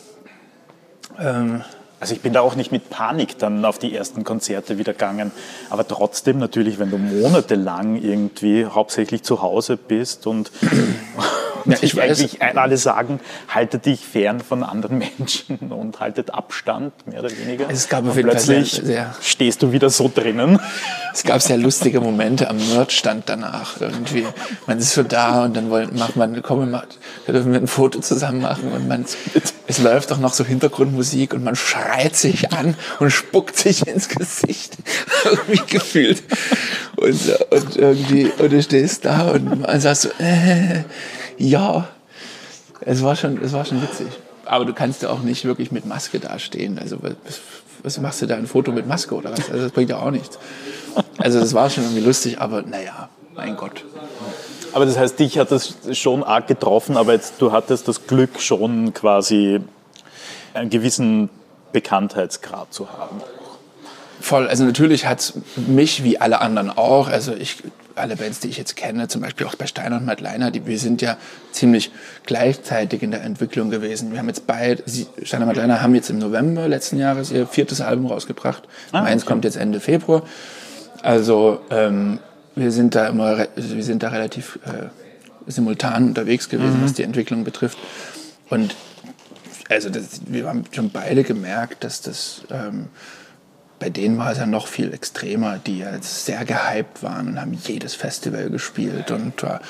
Also ich bin da auch nicht mit Panik dann auf die ersten Konzerte wieder gegangen. Aber trotzdem natürlich, wenn du monatelang irgendwie hauptsächlich zu Hause bist und ja, ich eigentlich alle sagen, halte dich fern von anderen Menschen und haltet Abstand, mehr oder weniger. Es gab und plötzlich stehst du wieder so drinnen. Es gab sehr lustige Momente am Merchstand danach irgendwie. Man ist so da und dann da dürfen wir ein Foto zusammen machen und es läuft auch noch so Hintergrundmusik und man schreit sich an und spuckt sich ins Gesicht. Irgendwie gefühlt. Und du stehst da und man sagt so, ja, es war schon witzig. Aber du kannst ja auch nicht wirklich mit Maske dastehen. Also was machst du da, ein Foto mit Maske oder was? Also das bringt ja auch nichts. Also das war schon irgendwie lustig, aber naja, mein Gott. Aber das heißt, dich hat das schon arg getroffen, aber jetzt, du hattest das Glück, schon quasi einen gewissen Bekanntheitsgrad zu haben. Voll, also natürlich hat es mich wie alle anderen auch, also alle Bands, die ich jetzt kenne, zum Beispiel auch bei Steiner und Madleiner, wir sind ja ziemlich gleichzeitig in der Entwicklung gewesen. Wir haben jetzt Steiner und Madleiner haben jetzt im November letzten Jahres ihr 4. Album rausgebracht. Meins kommt jetzt Ende Februar. Also wir sind da relativ simultan unterwegs gewesen, was die Entwicklung betrifft. Und also wir haben schon beide gemerkt, dass das bei denen war es ja noch viel extremer, die ja sehr gehypt waren und haben jedes Festival gespielt und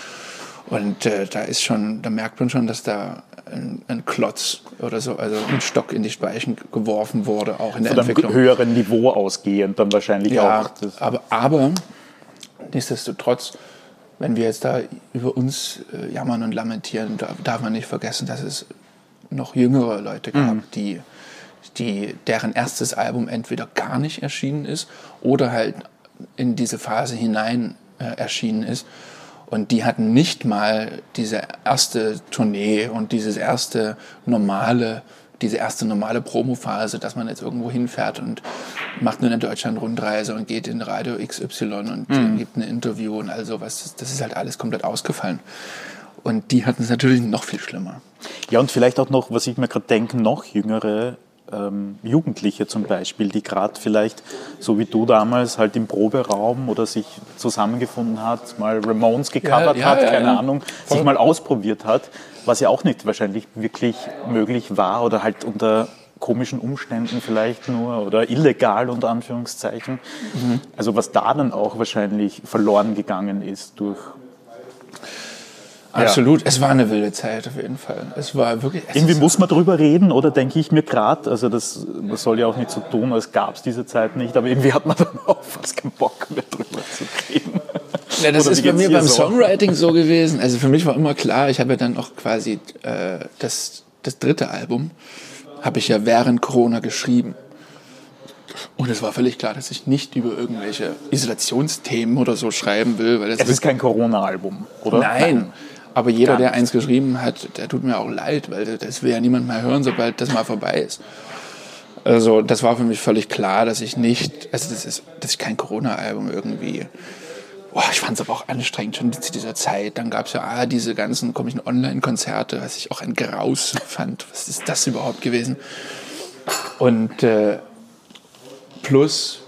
da merkt man schon, dass da ein Klotz oder so, also ein Stock in die Speichen geworfen wurde, auch in der Entwicklung. Von einem höheren Niveau ausgehend dann wahrscheinlich auch. Aber nichtsdestotrotz, wenn wir jetzt da über uns jammern und lamentieren, darf man nicht vergessen, dass es noch jüngere Leute gab, deren erstes Album entweder gar nicht erschienen ist oder halt in diese Phase hinein erschienen ist. Und die hatten nicht mal diese erste Tournee und diese erste normale Promophase, dass man jetzt irgendwo hinfährt und macht nur eine Deutschland-Rundreise und geht in Radio XY und gibt ein Interview und all sowas. Das ist halt alles komplett ausgefallen. Und die hatten es natürlich noch viel schlimmer. Ja, und vielleicht auch noch, was ich mir gerade denke, noch jüngere Jugendliche zum Beispiel, die gerade vielleicht, so wie du damals, halt im Proberaum oder sich zusammengefunden hat, mal Ramones gecovert hat, keine Ahnung, sich mal ausprobiert hat, was ja auch nicht wahrscheinlich wirklich möglich war oder halt unter komischen Umständen vielleicht nur oder illegal unter Anführungszeichen. Also was da dann auch wahrscheinlich verloren gegangen ist durch... Absolut, es war eine wilde Zeit auf jeden Fall. Es war wirklich. Irgendwie muss man drüber reden, oder denke ich mir gerade, also das soll ja auch nicht so tun, als gab es diese Zeit nicht, aber irgendwie hat man dann auch fast keinen Bock mehr drüber zu reden. Ja, das ist bei mir beim Songwriting so gewesen. Also für mich war immer klar, ich habe ja dann auch quasi das 3. Album habe ich ja während Corona geschrieben. Und es war völlig klar, dass ich nicht über irgendwelche Isolationsthemen oder so schreiben will. Weil es ist kein Corona-Album, oder? Nein. Aber jeder, der eins geschrieben hat, der tut mir auch leid, weil das will ja niemand mehr hören, sobald das mal vorbei ist. Also das war für mich völlig klar, dass ich kein Corona-Album irgendwie... ich fand es aber auch anstrengend schon zu dieser Zeit. Dann gab es ja diese ganzen komischen Online-Konzerte, was ich auch ein Graus fand. Was ist das überhaupt gewesen? Und plus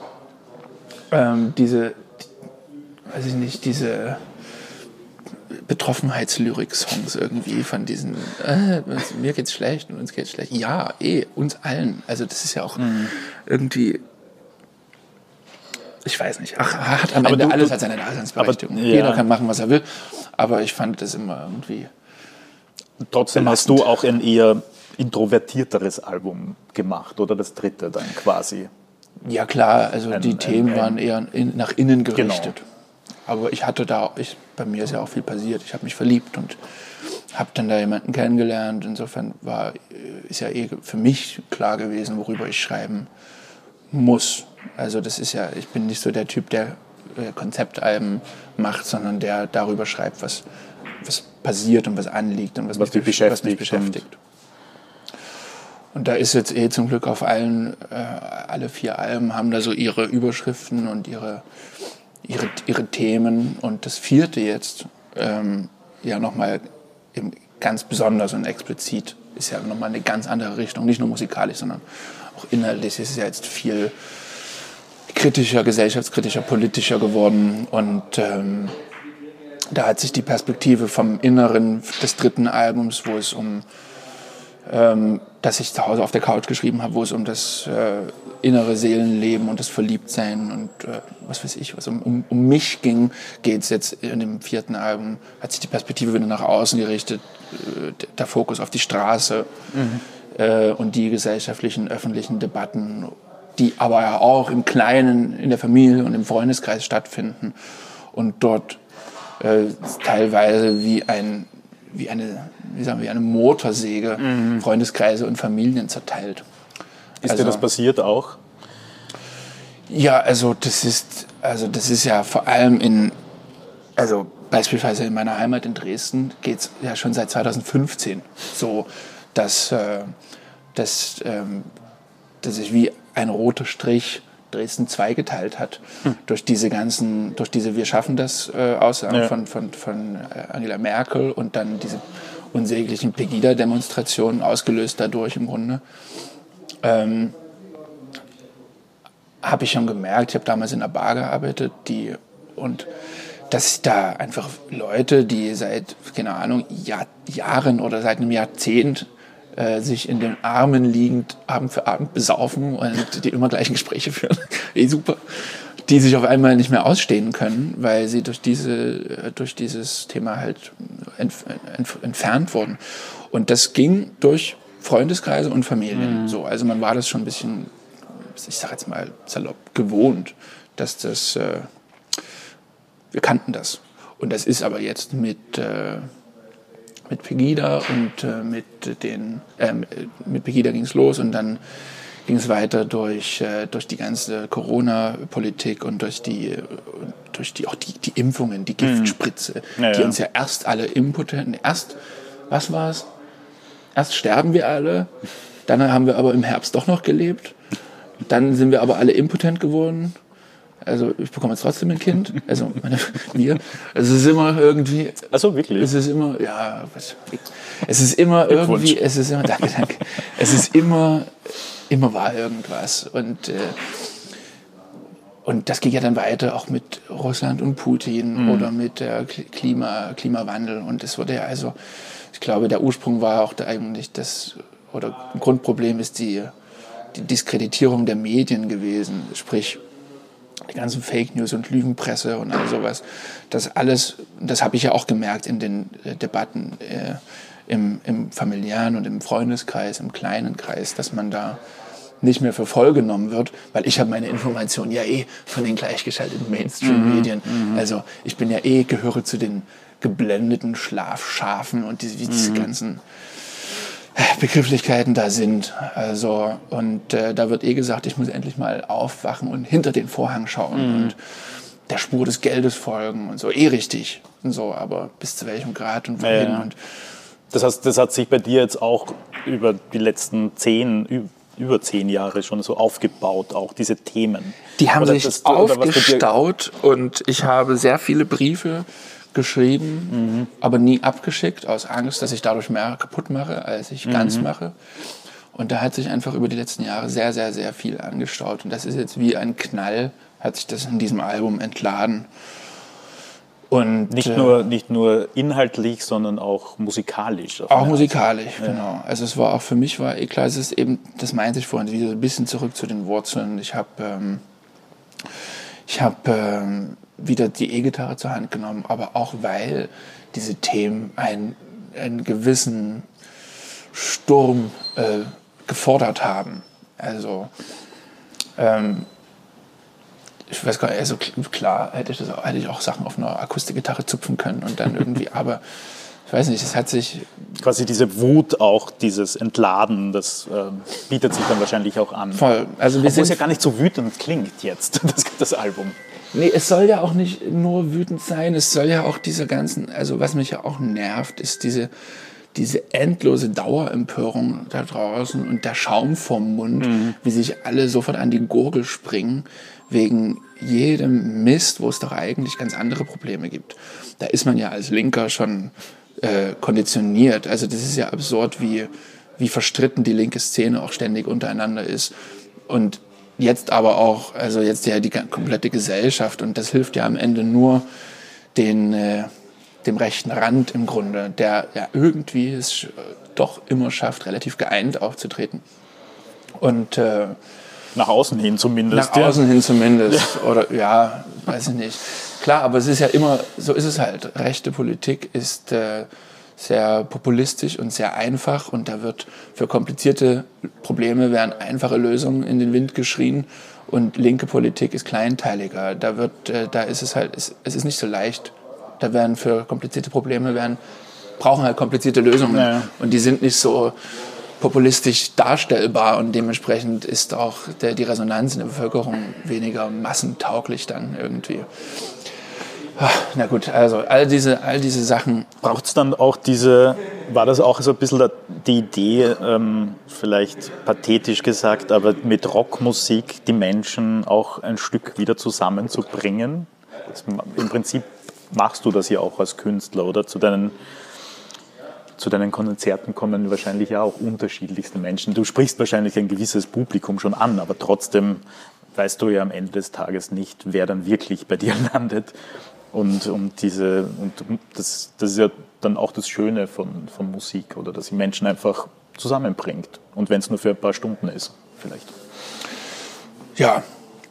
Betroffenheitslyrik-Songs irgendwie von diesen, mir geht's schlecht und uns geht's schlecht. Ja, uns allen. Also das ist ja auch irgendwie, ich weiß nicht, hat am Ende alles hat seine Daseinsberechtigung. Jeder kann machen, was er will, aber ich fand das immer irgendwie trotzdem belastend. Hast du auch ein eher introvertierteres Album gemacht, oder das dritte dann quasi? Ja klar, also die Themen waren eher nach innen gerichtet. Genau. Aber bei mir ist ja auch viel passiert. Ich habe mich verliebt und habe dann da jemanden kennengelernt. Insofern ist ja für mich klar gewesen, worüber ich schreiben muss. Also das ist ja, ich bin nicht so der Typ, der Konzeptalben macht, sondern der darüber schreibt, was passiert und was anliegt und was mich beschäftigt. Und da ist jetzt zum Glück auf alle 4 Alben haben da so ihre Überschriften und ihre Themen. Und das 4. jetzt nochmal ganz besonders und explizit ist ja nochmal eine ganz andere Richtung, nicht nur musikalisch, sondern auch inhaltlich ist es ja jetzt viel kritischer, gesellschaftskritischer, politischer geworden. Und da hat sich die Perspektive vom Inneren des 3. Albums, wo es das ich zu Hause auf der Couch geschrieben habe, wo es um das innere Seelenleben und das Verliebtsein und was weiß ich, was um mich ging, geht es jetzt in dem 4. Album, hat sich die Perspektive wieder nach außen gerichtet, der Fokus auf die Straße und die gesellschaftlichen, öffentlichen Debatten, die aber ja auch im Kleinen, in der Familie und im Freundeskreis stattfinden und dort teilweise wie eine Motorsäge Freundeskreise und Familien zerteilt. Ist dir das passiert auch? Ja, also das ist ja vor allem beispielsweise in meiner Heimat in Dresden geht es ja schon seit 2015 so, dass sich wie ein roter Strich Dresden zweigeteilt hat durch diese Wir schaffen das Aussagen von Angela Merkel und dann diese unsäglichen Pegida-Demonstrationen ausgelöst dadurch im Grunde. Habe ich schon gemerkt, ich habe damals in einer Bar gearbeitet, dass da einfach Leute, die seit, keine Ahnung, Jahren oder seit einem Jahrzehnt sich in den Armen liegend Abend für Abend besaufen und die immer gleichen Gespräche führen, super, die sich auf einmal nicht mehr ausstehen können, weil sie durch dieses Thema halt entfernt wurden. Und das ging durch Freundeskreise und Familien. So, also man war das schon ein bisschen, ich sag jetzt mal salopp, gewohnt, dass wir kannten das. Und das ist aber jetzt mit Pegida und mit Pegida ging es los und dann ging es weiter durch die ganze Corona-Politik und durch die Impfungen, die Giftspritze, die uns ja erst alle impotenten, was war es? Erst sterben wir alle, dann haben wir aber im Herbst doch noch gelebt, dann sind wir aber alle impotent geworden. Also ich bekomme jetzt trotzdem ein Kind, also wir. Es ist immer irgendwie. Ach so, wirklich? Es ist immer, danke. Es ist immer war irgendwas. Und das ging ja dann weiter auch mit Russland und Putin oder mit der Klimawandel. Und es wurde ja also, ich glaube, der Ursprung war auch eigentlich ein Grundproblem ist die Diskreditierung der Medien gewesen. Sprich, die ganzen Fake News und Lügenpresse und all sowas. Das habe ich ja auch gemerkt in den Debatten im familiären und im Freundeskreis, im kleinen Kreis, dass man da nicht mehr für voll genommen wird, weil ich habe meine Informationen ja von den gleichgeschalteten Mainstream-Medien. Also ich bin ja gehöre zu den geblendeten Schlafschafen und diese ganzen Begrifflichkeiten da sind. Also, und da wird gesagt, ich muss endlich mal aufwachen und hinter den Vorhang schauen und der Spur des Geldes folgen und so. Richtig und so, aber bis zu welchem Grad und wohin. Ja. Und das heißt, das hat sich bei dir jetzt auch über die letzten über 10 Jahre schon so aufgebaut, auch diese Themen. Die haben sich aufgestaut und ich habe sehr viele Briefe geschrieben, aber nie abgeschickt, aus Angst, dass ich dadurch mehr kaputt mache, als ich ganz mache. Und da hat sich einfach über die letzten Jahre sehr, sehr, sehr viel angestaut. Und das ist jetzt wie ein Knall, hat sich das in diesem Album entladen. Und nicht nur inhaltlich, sondern auch musikalisch. Auch musikalisch, genau. Also es war auch für mich klar, es ist eben, das meinte ich vorhin, wieder ein bisschen zurück zu den Wurzeln. Ich habe wieder die E-Gitarre zur Hand genommen, aber auch weil diese Themen einen gewissen Sturm gefordert haben. Also ich weiß gar nicht, also klar hätte ich auch Sachen auf einer Akustikgitarre zupfen können und dann irgendwie, aber ich weiß nicht, es hat sich... Quasi diese Wut auch, dieses Entladen, das bietet sich dann wahrscheinlich auch an. Voll. Also obwohl es ja gar nicht so wütend klingt jetzt, das Album. Nee, es soll ja auch nicht nur wütend sein, es soll ja auch diese ganzen, also was mich ja auch nervt, ist diese endlose Dauerempörung da draußen und der Schaum vom Mund, wie sich alle sofort an die Gurgel springen, wegen jedem Mist, wo es doch eigentlich ganz andere Probleme gibt. Da ist man ja als Linker schon konditioniert. Also das ist ja absurd, wie verstritten die linke Szene auch ständig untereinander ist. Und jetzt aber auch, also jetzt ja die komplette Gesellschaft, und das hilft ja am Ende nur dem rechten Rand im Grunde, der ja irgendwie es doch immer schafft, relativ geeint aufzutreten. Und nach außen hin zumindest. Nach außen hin zumindest. Ja. Oder ja, weiß ich nicht. Klar, aber es ist ja immer, so ist es halt. Rechte Politik ist sehr populistisch und sehr einfach, und da wird für komplizierte Probleme werden einfache Lösungen in den Wind geschrien, und linke Politik ist kleinteiliger. Da ist es halt, es ist nicht so leicht. Da werden für komplizierte Probleme brauchen halt komplizierte Lösungen. Ja. Und die sind nicht so populistisch darstellbar, und dementsprechend ist auch die Resonanz in der Bevölkerung weniger massentauglich dann irgendwie. Na gut, also all diese Sachen. Braucht es dann auch war das auch so ein bisschen die Idee, vielleicht pathetisch gesagt, aber mit Rockmusik die Menschen auch ein Stück wieder zusammenzubringen? Im Prinzip machst du das ja auch als Künstler, oder? Zu deinen Konzerten kommen wahrscheinlich ja auch unterschiedlichste Menschen. Du sprichst wahrscheinlich ein gewisses Publikum schon an, aber trotzdem weißt du ja am Ende des Tages nicht, wer dann wirklich bei dir landet. Und das ist ja dann auch das Schöne von Musik, oder dass sie Menschen einfach zusammenbringt. Und wenn es nur für ein paar Stunden ist, vielleicht. Ja,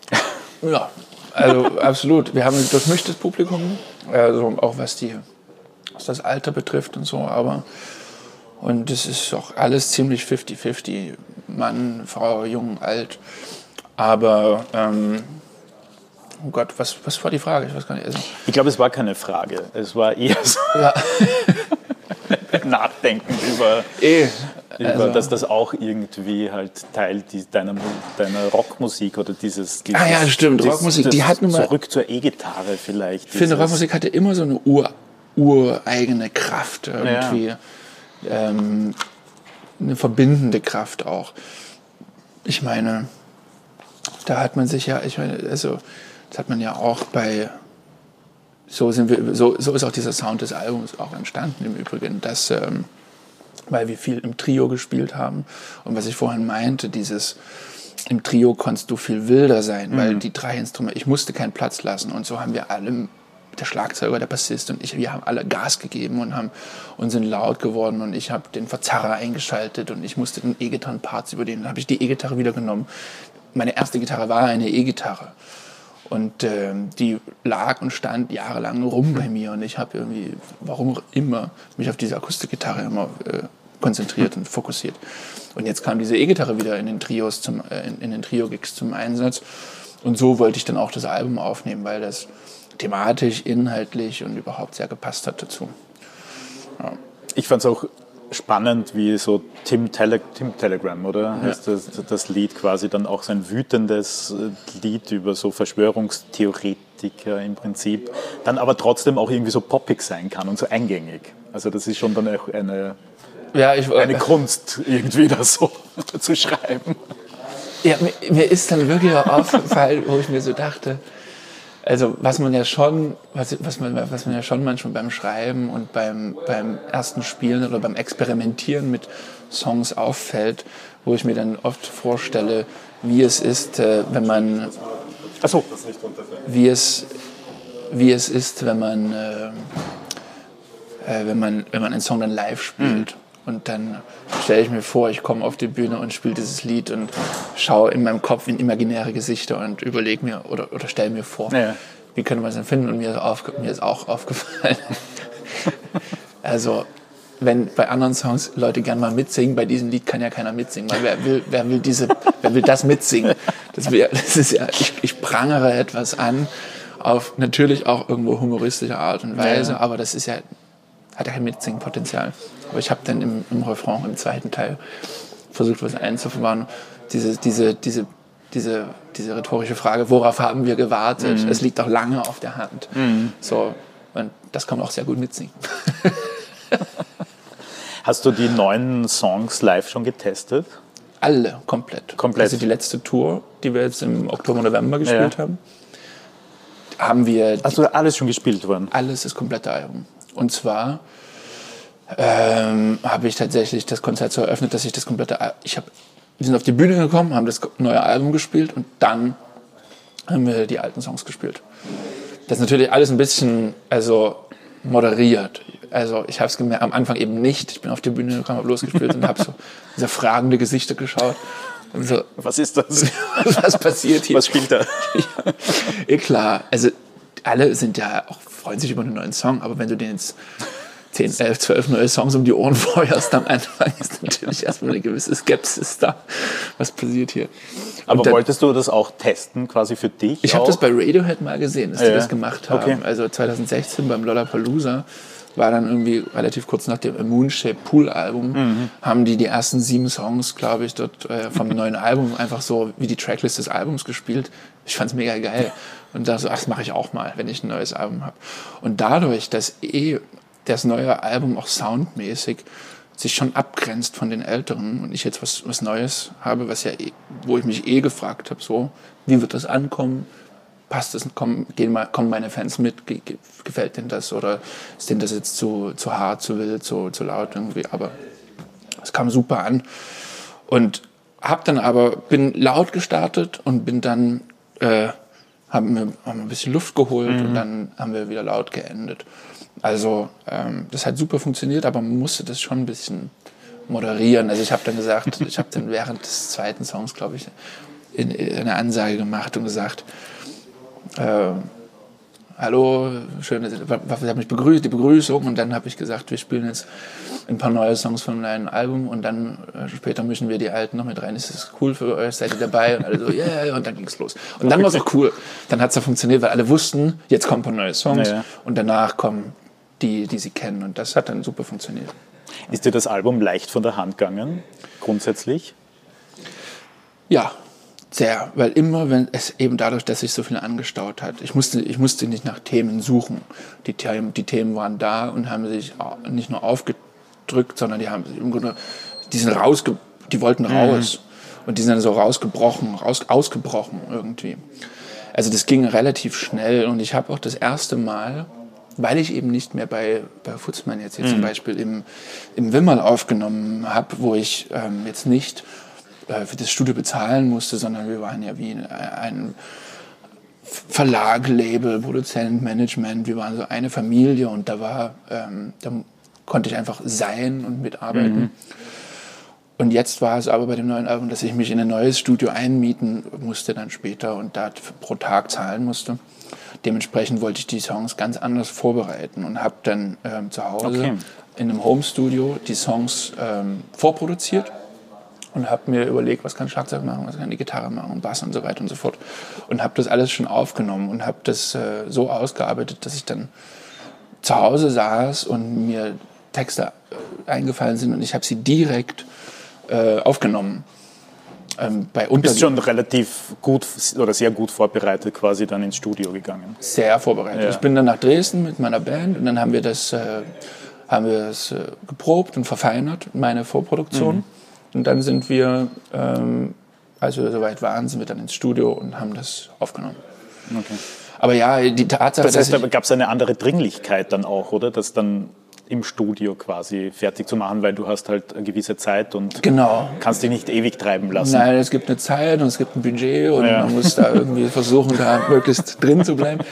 also absolut. Wir haben ein durchmischtes Publikum, also auch was das Alter betrifft und so, und es ist auch alles ziemlich 50-50, Mann, Frau, jung, alt, aber oh Gott, was war die Frage? Ich weiß gar nicht. Also, ich glaube, es war keine Frage, es war eher so Nachdenken über dass das auch irgendwie halt Teil deiner Rockmusik oder dieses ja, stimmt, Rockmusik, die hat nun mal... Zurück zur E-Gitarre vielleicht. Ich finde, Rockmusik hatte immer so eine ureigene Kraft irgendwie. Ja. Eine verbindende Kraft auch. Ich meine, da hat man sich ja, das hat man ja auch so ist auch dieser Sound des Albums auch entstanden im Übrigen, dass, weil wir viel im Trio gespielt haben, und was ich vorhin meinte, im Trio konntest du viel wilder sein, weil die 3 Instrumente, ich musste keinen Platz lassen, und so haben wir alle, der Schlagzeuger, der Bassist und wir haben alle Gas gegeben und sind laut geworden, und ich habe den Verzerrer eingeschaltet und ich musste den E-Gitarren-Parts übernehmen. Dann habe ich die E-Gitarre wieder genommen. Meine erste Gitarre war eine E-Gitarre, und die lag und stand jahrelang rum bei mir, und ich habe irgendwie, warum auch immer, mich auf diese Akustikgitarre immer konzentriert und fokussiert. Und jetzt kam diese E-Gitarre wieder in den Trios in den Trio-Gigs zum Einsatz, und so wollte ich dann auch das Album aufnehmen, weil das thematisch, inhaltlich und überhaupt sehr gepasst hat dazu. Ja. Ich fand es auch spannend, wie so Tim Telegram, oder? Ja. Ist das Lied quasi dann auch so ein wütendes Lied über so Verschwörungstheoretiker im Prinzip, dann aber trotzdem auch irgendwie so poppig sein kann und so eingängig. Also das ist schon dann auch eine Kunst, irgendwie das so zu schreiben. Ja, mir ist dann wirklich auch aufgefallen, wo ich mir so dachte, also was man ja schon manchmal beim Schreiben und beim ersten Spielen oder beim Experimentieren mit Songs auffällt, wo ich mir dann oft vorstelle, wie es ist, wenn man, wie es wie es ist, wenn man einen Song dann live spielt. Und dann stelle ich mir vor, ich komme auf die Bühne und spiele dieses Lied und schaue in meinem Kopf in imaginäre Gesichter und überlege mir oder stelle mir vor, wie könnte man es denn finden. Und mir ist auch aufgefallen, also wenn bei anderen Songs Leute gerne mal mitsingen, bei diesem Lied kann ja keiner mitsingen, weil wer will das mitsingen? Das ist ja, ich prangere etwas an, auf natürlich auch irgendwo humoristische Art und Weise, aber das ist ja, hat ja kein Mitsingen-Potenzial. Aber ich habe dann im Refrain, im zweiten Teil, versucht, was einzubauen. Diese rhetorische Frage, worauf haben wir gewartet? Es liegt doch lange auf der Hand. So, und das kann man auch sehr gut mitsingen. Hast du die neuen Songs live schon getestet? Alle, komplett. Also die letzte Tour, die wir jetzt im Oktober, November gespielt haben wir... Also alles schon gespielt worden? Alles, das komplette Album. Und zwar habe ich tatsächlich das Konzert so eröffnet, dass ich das komplette... Wir sind auf die Bühne gekommen, haben das neue Album gespielt und dann haben wir die alten Songs gespielt. Das ist natürlich alles ein bisschen moderiert. Also ich habe es gemerkt, am Anfang eben nicht. Ich bin auf die Bühne gekommen, habe losgespielt und habe so diese fragende Gesichter geschaut. Und so, was ist das? Was passiert hier? Was spielt da? Ja, klar. Also alle sind ja auch, freuen sich über einen neuen Song, aber wenn du den jetzt 10, 11, 12 neue Songs um die Ohren feuerst am Anfang, ist natürlich erstmal eine gewisse Skepsis da. Was passiert hier? Aber dann, wolltest du das auch testen, quasi für dich? Ich habe das bei Radiohead mal gesehen, dass die das gemacht haben. Okay. Also 2016 beim Lollapalooza war dann irgendwie relativ kurz nach dem Moonshaped Pool Album, haben die ersten 7 Songs, glaube ich, dort vom neuen Album einfach so wie die Tracklist des Albums gespielt. Ich fand's mega geil. Und da so, das mache ich auch mal, wenn ich ein neues Album habe. Und dadurch, dass das neue Album auch soundmäßig sich schon abgrenzt von den älteren und ich jetzt was Neues habe, wo ich mich gefragt habe, so, wie wird das ankommen? Passt das? Kommen meine Fans mit? Gefällt denen das? Oder ist denen das jetzt zu hart, zu wild, zu laut irgendwie? Aber es kam super an. Und bin laut gestartet und bin dann, haben wir ein bisschen Luft geholt und dann haben wir wieder laut geendet. Also das hat super funktioniert, aber man musste das schon ein bisschen moderieren. Also ich habe dann während des zweiten Songs, glaube ich, eine Ansage gemacht und gesagt, hallo, schön, ich habe mich begrüßt, die Begrüßung, und dann habe ich gesagt, wir spielen jetzt ein paar neue Songs von einem Album und dann später mischen wir die alten noch mit rein. Ist das cool für euch? Seid ihr dabei? Und alle so, yeah, und dann ging's los. Und dann war es auch cool. Dann hat es ja funktioniert, weil alle wussten, jetzt kommen ein paar neue Songs und danach kommen die sie kennen, und das hat dann super funktioniert. Ist dir das Album leicht von der Hand gegangen, grundsätzlich? Ja, sehr, weil immer, wenn es eben dadurch, dass sich so viel angestaut hat, ich musste nicht nach Themen suchen. Die Themen waren da und haben sich nicht nur aufgedrückt, sondern die wollten raus. Und die sind dann so ausgebrochen irgendwie. Also das ging relativ schnell, und ich habe auch das erste Mal, weil ich eben nicht mehr bei Futzmann jetzt hier zum Beispiel im Wimmerl aufgenommen habe, wo ich jetzt nicht für das Studio bezahlen musste, sondern wir waren ja wie ein Verlag, Label, Produzent, Management. Wir waren so eine Familie, und da konnte ich einfach sein und mitarbeiten. Und jetzt war es aber bei dem neuen Album, dass ich mich in ein neues Studio einmieten musste dann später und da pro Tag zahlen musste. Dementsprechend wollte ich die Songs ganz anders vorbereiten und habe dann zu Hause in einem Home-Studio die Songs vorproduziert und habe mir überlegt, was kann Schlagzeug machen, was kann die Gitarre machen, Bass und so weiter und so fort. Und habe das alles schon aufgenommen und habe das so ausgearbeitet, dass ich dann zu Hause saß und mir Texte eingefallen sind und ich habe sie direkt aufgenommen. Du bist schon relativ gut oder sehr gut vorbereitet quasi dann ins Studio gegangen. Sehr vorbereitet. Ja. Ich bin dann nach Dresden mit meiner Band und dann haben wir das geprobt und verfeinert, meine Vorproduktion. Und dann sind wir, als wir soweit waren, sind wir dann ins Studio und haben das aufgenommen. Okay. Aber ja, die Tatsache... Das heißt, da gab es eine andere Dringlichkeit dann auch, oder? Das dann im Studio quasi fertig zu machen, weil du hast halt eine gewisse Zeit und kannst dich nicht ewig treiben lassen. Nein, es gibt eine Zeit und es gibt ein Budget und man muss da irgendwie versuchen, da möglichst drin zu bleiben.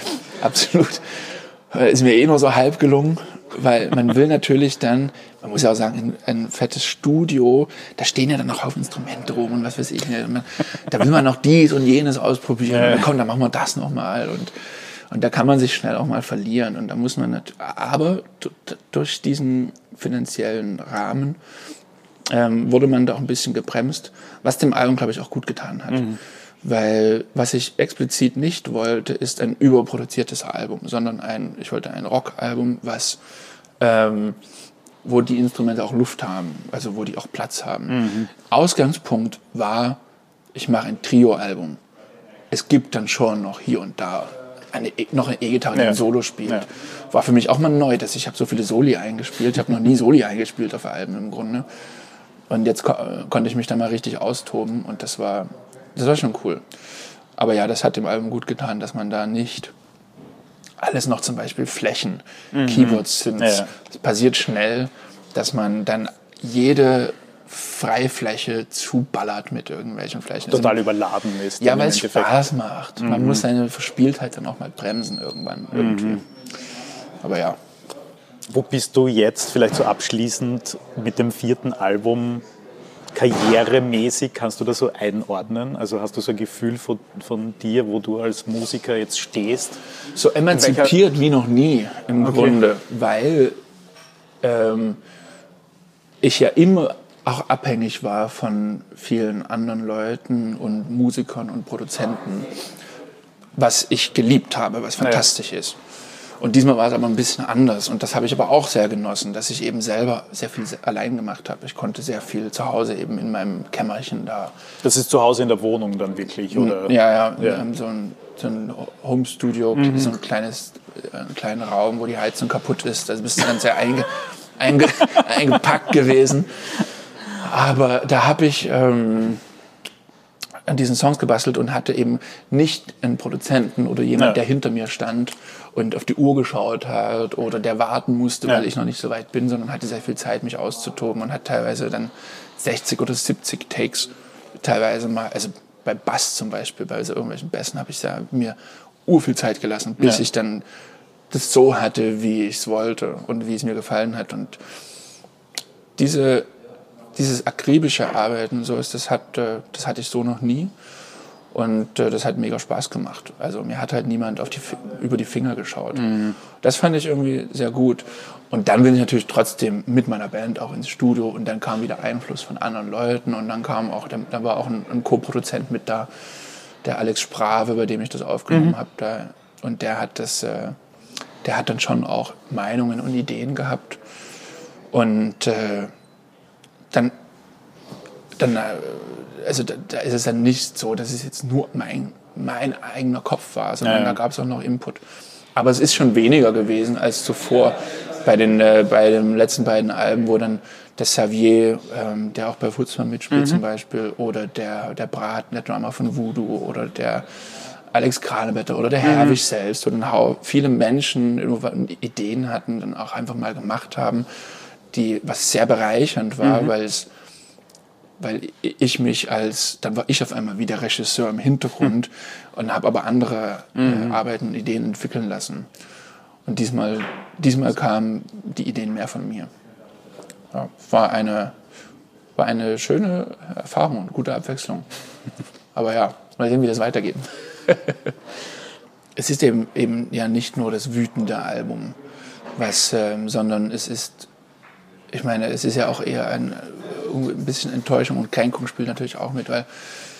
absolut. Ist mir eh nur so halb gelungen, weil man will natürlich dann, man muss ja auch sagen, ein fettes Studio, da stehen ja dann noch Haufen Instrumente rum und was weiß ich. Da will man noch dies und jenes ausprobieren. Und komm, dann machen wir das nochmal. Und da kann man sich schnell auch mal verlieren. Und da muss man aber durch diesen finanziellen Rahmen wurde man da auch ein bisschen gebremst, was dem Album, glaube ich, auch gut getan hat. Weil was ich explizit nicht wollte, ist ein überproduziertes Album, sondern ich wollte ein Rockalbum, wo die Instrumente auch Luft haben, also wo die auch Platz haben. Ausgangspunkt war, ich mache ein Trio-Album. Es gibt dann schon noch hier und da noch eine E-Gitarre, die ein Solo spielt. Ja. War für mich auch mal neu, dass ich habe so viele Soli eingespielt. Ich habe noch nie Soli eingespielt auf Alben im Grunde. Und jetzt konnte ich mich da mal richtig austoben und das war schon cool. Aber ja, das hat dem Album gut getan, dass man da nicht alles noch zum Beispiel Flächen, Keyboards sind. Ja. Es passiert schnell, dass man dann jede Freifläche zuballert mit irgendwelchen Flächen. Total überladen ist. Ja, weil es Spaß macht. Man muss seine Verspieltheit dann auch mal bremsen irgendwann. Irgendwie. Aber ja. Wo bist du jetzt, vielleicht so abschließend mit dem 4. Album, karrieremäßig, kannst du das so einordnen? Also hast du so ein Gefühl von dir, wo du als Musiker jetzt stehst? So emanzipiert wie noch nie im Grunde, weil ich ja immer auch abhängig war von vielen anderen Leuten und Musikern und Produzenten, was ich geliebt habe, was fantastisch ist. Und diesmal war es aber ein bisschen anders und das habe ich aber auch sehr genossen, dass ich eben selber sehr viel allein gemacht habe. Ich konnte sehr viel zu Hause eben in meinem Kämmerchen da. Das ist zu Hause in der Wohnung dann wirklich, oder? Ja. Wir haben so ein Home-Studio, so einen kleinen Raum, wo die Heizung kaputt ist. Da bist du dann sehr eingepackt gewesen. Aber da habe ich an diesen Songs gebastelt und hatte eben nicht einen Produzenten oder jemand, der hinter mir stand und auf die Uhr geschaut hat oder der warten musste, weil ich noch nicht so weit bin, sondern hatte sehr viel Zeit, mich auszutoben und hat teilweise dann 60 oder 70 Takes teilweise mal, also bei Bass zum Beispiel, bei so irgendwelchen Bässen habe ich da mir urviel Zeit gelassen, bis ich dann das so hatte, wie ich es wollte und wie es mir gefallen hat. Und dieses akribische Arbeiten, das hatte ich so noch nie. Und das hat mega Spaß gemacht. Also mir hat halt niemand über die Finger geschaut. Das fand ich irgendwie sehr gut. Und dann bin ich natürlich trotzdem mit meiner Band auch ins Studio und dann kam wieder Einfluss von anderen Leuten und dann war auch ein Co-Produzent mit da, der Alex Sprave, bei dem ich das aufgenommen habe. Und der hat dann schon auch Meinungen und Ideen gehabt. Und da ist es dann nicht so, dass es jetzt nur mein eigener Kopf war, sondern da gab es auch noch Input. Aber es ist schon weniger gewesen als zuvor bei den letzten beiden Alben, wo dann der Xavier, der auch bei Wutzmann mitspielt zum Beispiel, oder der Braten, der Drummer von Voodoo, oder der Alex Kranewetter oder der Herwig selbst, wo dann viele Menschen Ideen hatten, dann auch einfach mal gemacht haben, was sehr bereichernd war, weil ich mich dann war ich auf einmal wie der Regisseur im Hintergrund und habe aber andere Arbeiten und Ideen entwickeln lassen. Und diesmal kamen die Ideen mehr von mir. Ja, war eine schöne Erfahrung und gute Abwechslung. Aber ja, mal sehen, wie das weitergeht. Es ist eben ja nicht nur das wütende Album, sondern es ist ja auch eher ein bisschen Enttäuschung und Kränkung spielt natürlich auch mit, weil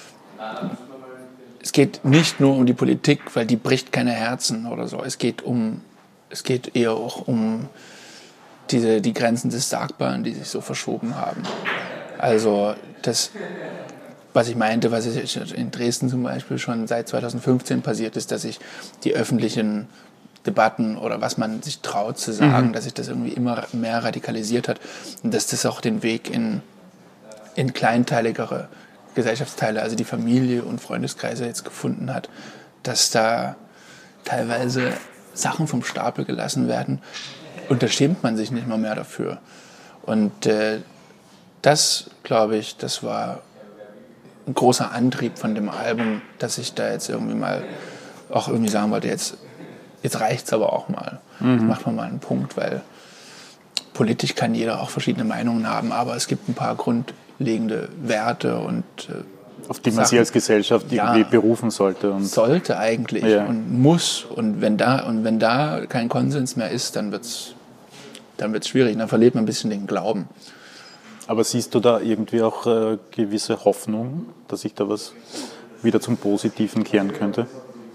es geht nicht nur um die Politik, weil die bricht keine Herzen oder so. Es geht eher auch um die Grenzen des Sagbaren, die sich so verschoben haben. Also das, was ich meinte, was in Dresden zum Beispiel schon seit 2015 passiert ist, dass sich die öffentlichen Debatten oder was man sich traut zu sagen, dass sich das irgendwie immer mehr radikalisiert hat und dass das auch den Weg in kleinteiligere Gesellschaftsteile, also die Familie und Freundeskreise jetzt gefunden hat, dass da teilweise Sachen vom Stapel gelassen werden und da schämt man sich nicht mal mehr dafür. Und das, glaube ich, das war ein großer Antrieb von dem Album, dass ich da jetzt irgendwie mal auch irgendwie sagen wollte, jetzt jetzt reicht es aber auch mal. Jetzt macht man mal einen Punkt, weil politisch kann jeder auch verschiedene Meinungen haben, aber es gibt ein paar grundlegende Werte und auf die man sich als Gesellschaft irgendwie berufen sollte. Und sollte eigentlich und muss. Und wenn da kein Konsens mehr ist, dann wird's schwierig. Dann verliert man ein bisschen den Glauben. Aber siehst du da irgendwie auch gewisse Hoffnung, dass sich da was wieder zum Positiven kehren könnte?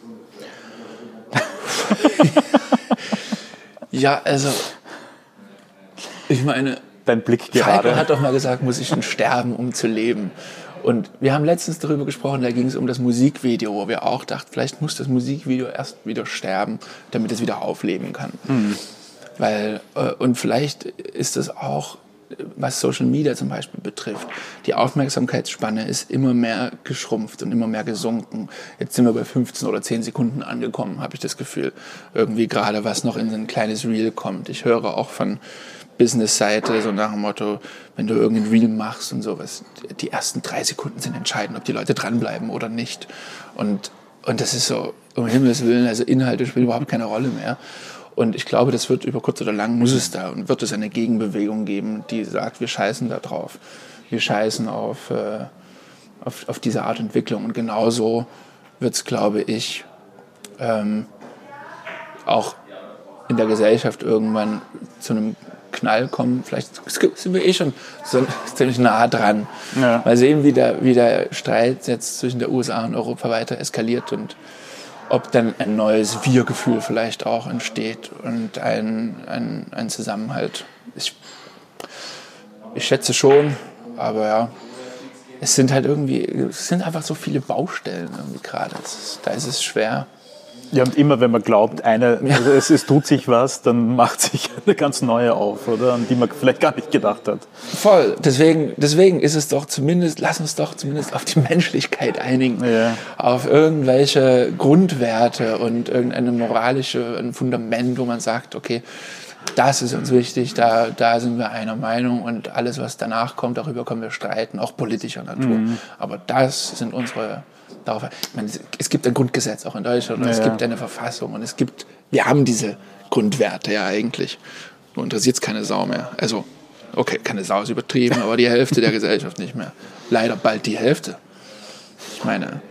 Ja, also ich meine, dein Blick gerade. Falco hat doch mal gesagt, muss ich denn sterben, um zu leben? Und wir haben letztens darüber gesprochen, da ging es um das Musikvideo, wo wir auch dachten, vielleicht muss das Musikvideo erst wieder sterben, damit es wieder aufleben kann. Weil, und vielleicht ist das auch, was Social Media zum Beispiel betrifft, die Aufmerksamkeitsspanne ist immer mehr geschrumpft und immer mehr gesunken. Jetzt sind wir bei 15 oder 10 Sekunden angekommen, habe ich das Gefühl. Irgendwie gerade, was noch in so ein kleines Reel kommt. Ich höre auch von Business-Seite, so nach dem Motto, wenn du irgendein Reel machst und sowas, die ersten 3 Sekunden sind entscheidend, ob die Leute dranbleiben oder nicht. Und das ist so, um Himmels Willen, also Inhalte spielen überhaupt keine Rolle mehr. Und ich glaube, das wird über kurz oder lang, muss es da und wird es eine Gegenbewegung geben, die sagt, wir scheißen da drauf. Wir scheißen auf diese Art Entwicklung. Und genauso wird es, glaube ich, auch in der Gesellschaft irgendwann zu einem Knall kommen. Vielleicht sind wir schon so ziemlich nah dran. Ja. Mal sehen, wie der Streit jetzt zwischen der USA und Europa weiter eskaliert und ob dann ein neues Wir-Gefühl vielleicht auch entsteht und ein Zusammenhalt. Ich schätze schon, aber ja, es sind einfach so viele Baustellen irgendwie gerade. Da ist es schwer. Ja, und immer wenn man glaubt, es tut sich was, dann macht sich eine ganz neue auf, oder? An die man vielleicht gar nicht gedacht hat. Voll. Deswegen ist es doch lass uns doch zumindest auf die Menschlichkeit einigen. Ja. Auf irgendwelche Grundwerte und irgendeine ein Fundament, wo man sagt, okay, das ist uns wichtig, da sind wir einer Meinung und alles, was danach kommt, darüber können wir streiten, auch politischer Natur. Aber das sind unsere... Ich meine, es gibt ein Grundgesetz auch in Deutschland und es gibt eine Verfassung und wir haben diese Grundwerte ja eigentlich. Nur interessiert es keine Sau mehr. Also, okay, keine Sau ist übertrieben, aber die Hälfte der Gesellschaft nicht mehr. Leider bald die Hälfte. Ich meine,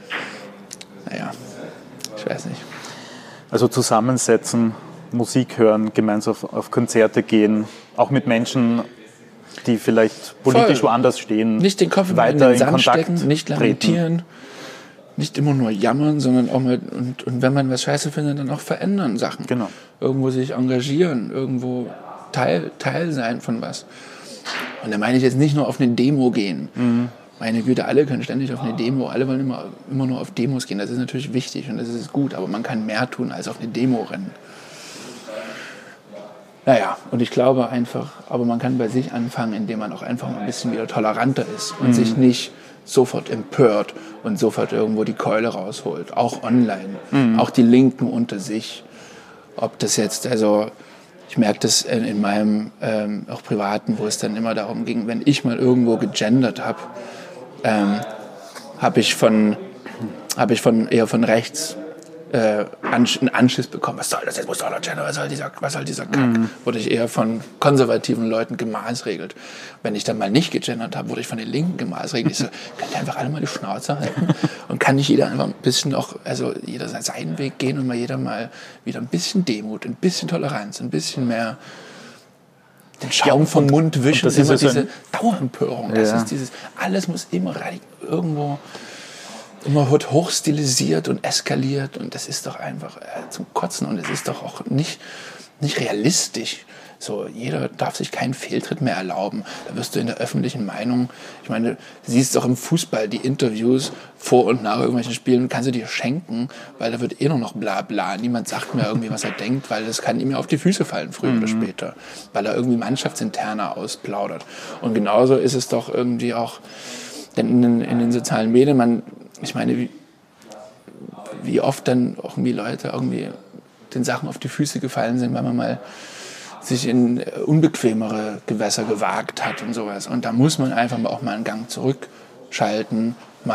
ich weiß nicht. Also zusammensetzen, Musik hören, gemeinsam auf Konzerte gehen, auch mit Menschen, die vielleicht politisch woanders stehen. Nicht den Kopf in den Sand stecken, nicht lamentieren. Nicht immer nur jammern, sondern auch mal, und wenn man was scheiße findet, dann auch verändern Sachen. Genau. Irgendwo sich engagieren, irgendwo Teil sein von was. Und da meine ich jetzt nicht nur auf eine Demo gehen. Meine Güte, alle können ständig auf eine Demo, alle wollen immer nur auf Demos gehen. Das ist natürlich wichtig und das ist gut, aber man kann mehr tun, als auf eine Demo rennen. Naja, und ich glaube einfach, aber man kann bei sich anfangen, indem man auch einfach mal ein bisschen wieder toleranter ist und sich nicht sofort empört und sofort irgendwo die Keule rausholt. Auch online, auch die Linken unter sich. Ob das jetzt, also ich merke das in meinem auch Privaten, wo es dann immer darum ging, wenn ich mal irgendwo gegendert habe, habe ich eher von rechts einen Anschiss bekommen. Was soll das jetzt? Was soll dieser Kack? Wurde ich eher von konservativen Leuten gemaßregelt. Wenn ich dann mal nicht gegendert habe, wurde ich von den Linken gemaßregelt. Ich so, könnt ihr einfach alle mal die Schnauze halten? Und kann nicht jeder einfach ein bisschen jeder seinen Weg gehen und jeder mal wieder ein bisschen Demut, ein bisschen Toleranz, ein bisschen mehr den Schaum vom Mund wischen. Das ist immer diese Dauerempörung. Das ist alles muss immer irgendwo immer wird hochstilisiert und eskaliert und das ist doch einfach zum Kotzen und es ist doch auch nicht realistisch. So, jeder darf sich keinen Fehltritt mehr erlauben. Da wirst du in der öffentlichen Meinung, ich meine, du siehst doch im Fußball die Interviews vor und nach irgendwelchen Spielen, kannst du dir schenken, weil da wird nur noch bla bla. Niemand sagt mehr irgendwie, was er denkt, weil das kann ihm ja auf die Füße fallen, früher oder später. Weil er irgendwie Mannschaftsinterner ausplaudert. Und genauso ist es doch irgendwie auch in den sozialen Medien, ich meine, wie oft dann auch irgendwie Leute irgendwie den Sachen auf die Füße gefallen sind, weil man mal sich in unbequemere Gewässer gewagt hat und sowas. Und da muss man einfach auch mal einen Gang zurückschalten, mal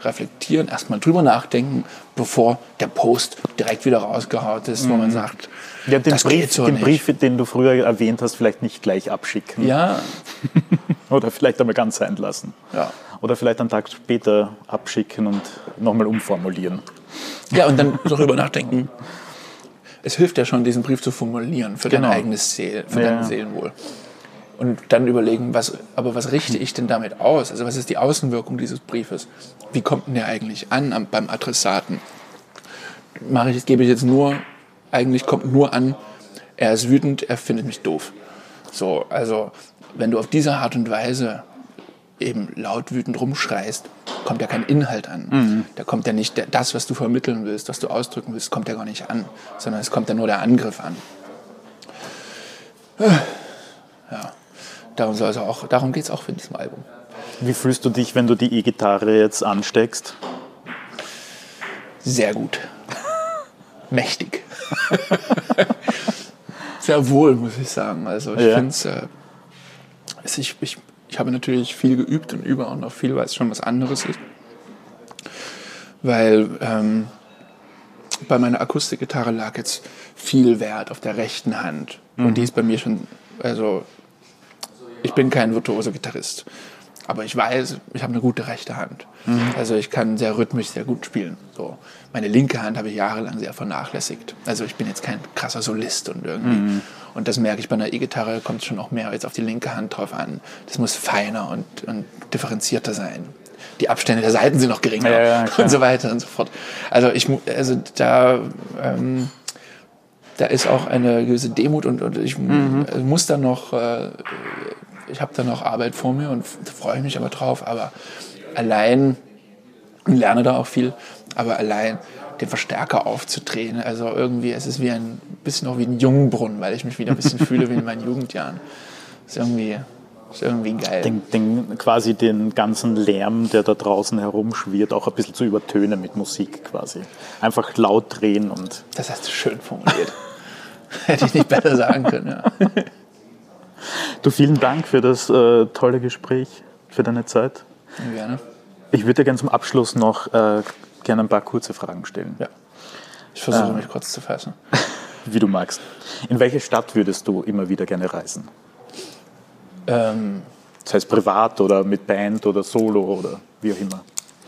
reflektieren, erstmal drüber nachdenken, bevor der Post direkt wieder rausgehaut ist, wo man sagt, Ja, den das geht so nicht. Brief, den du früher erwähnt hast, vielleicht nicht gleich abschicken. Ja, Oder vielleicht einmal ganz sein lassen. ja. Oder vielleicht einen Tag später abschicken und nochmal umformulieren. Ja, und dann darüber nachdenken. Es hilft ja schon, diesen Brief zu formulieren für dein eigenes dein Seelenwohl. Und dann überlegen, was richte ich denn damit aus? Also was ist die Außenwirkung dieses Briefes? Wie kommt denn der eigentlich an beim Adressaten? Gebe ich jetzt nur, eigentlich kommt nur an, er ist wütend, er findet mich doof. So, also wenn du auf diese Art und Weise eben laut wütend rumschreist, kommt ja kein Inhalt an. Da kommt ja nicht das, was du vermitteln willst, was du ausdrücken willst, kommt ja gar nicht an, sondern es kommt ja nur der Angriff an. Ja, darum geht es auch in diesem Album. Wie fühlst du dich, wenn du die E-Gitarre jetzt ansteckst? Sehr gut. Mächtig. Sehr wohl, muss ich sagen. Also ich finde es, ich habe natürlich viel geübt und übe auch noch viel, weil es schon was anderes ist. Weil bei meiner Akustikgitarre lag jetzt viel Wert auf der rechten Hand. Und die ist bei mir schon, also ich bin kein virtuoser Gitarrist. Aber ich weiß, ich habe eine gute rechte Hand. Also ich kann sehr rhythmisch sehr gut spielen. So. Meine linke Hand habe ich jahrelang sehr vernachlässigt. Also ich bin jetzt kein krasser Solist und irgendwie. Und das merke ich bei einer E-Gitarre, kommt schon auch mehr jetzt auf die linke Hand drauf an. Das muss feiner und differenzierter sein. Die Abstände der Saiten sind noch geringer und so weiter und so fort. Also da ist auch eine gewisse Demut und ich muss dann noch, ich habe da noch Arbeit vor mir und freue mich aber drauf, aber allein, und lerne da auch viel, aber allein den Verstärker aufzudrehen, also irgendwie, es ist ein bisschen auch wie ein Jungbrunnen, weil ich mich wieder ein bisschen fühle wie in meinen Jugendjahren. Ist irgendwie geil. Quasi den ganzen Lärm, der da draußen herumschwirrt, auch ein bisschen zu übertönen mit Musik quasi. Einfach laut drehen und... Das hast du schön formuliert. Hätte ich nicht besser sagen können, ja. Du, vielen Dank für das tolle Gespräch, für deine Zeit. Gerne. Ich würde dir gerne zum Abschluss noch gerne ein paar kurze Fragen stellen. Ja. Ich versuche mich kurz zu fassen. Wie du magst. In welche Stadt würdest du immer wieder gerne reisen? Das heißt privat oder mit Band oder Solo oder wie auch immer.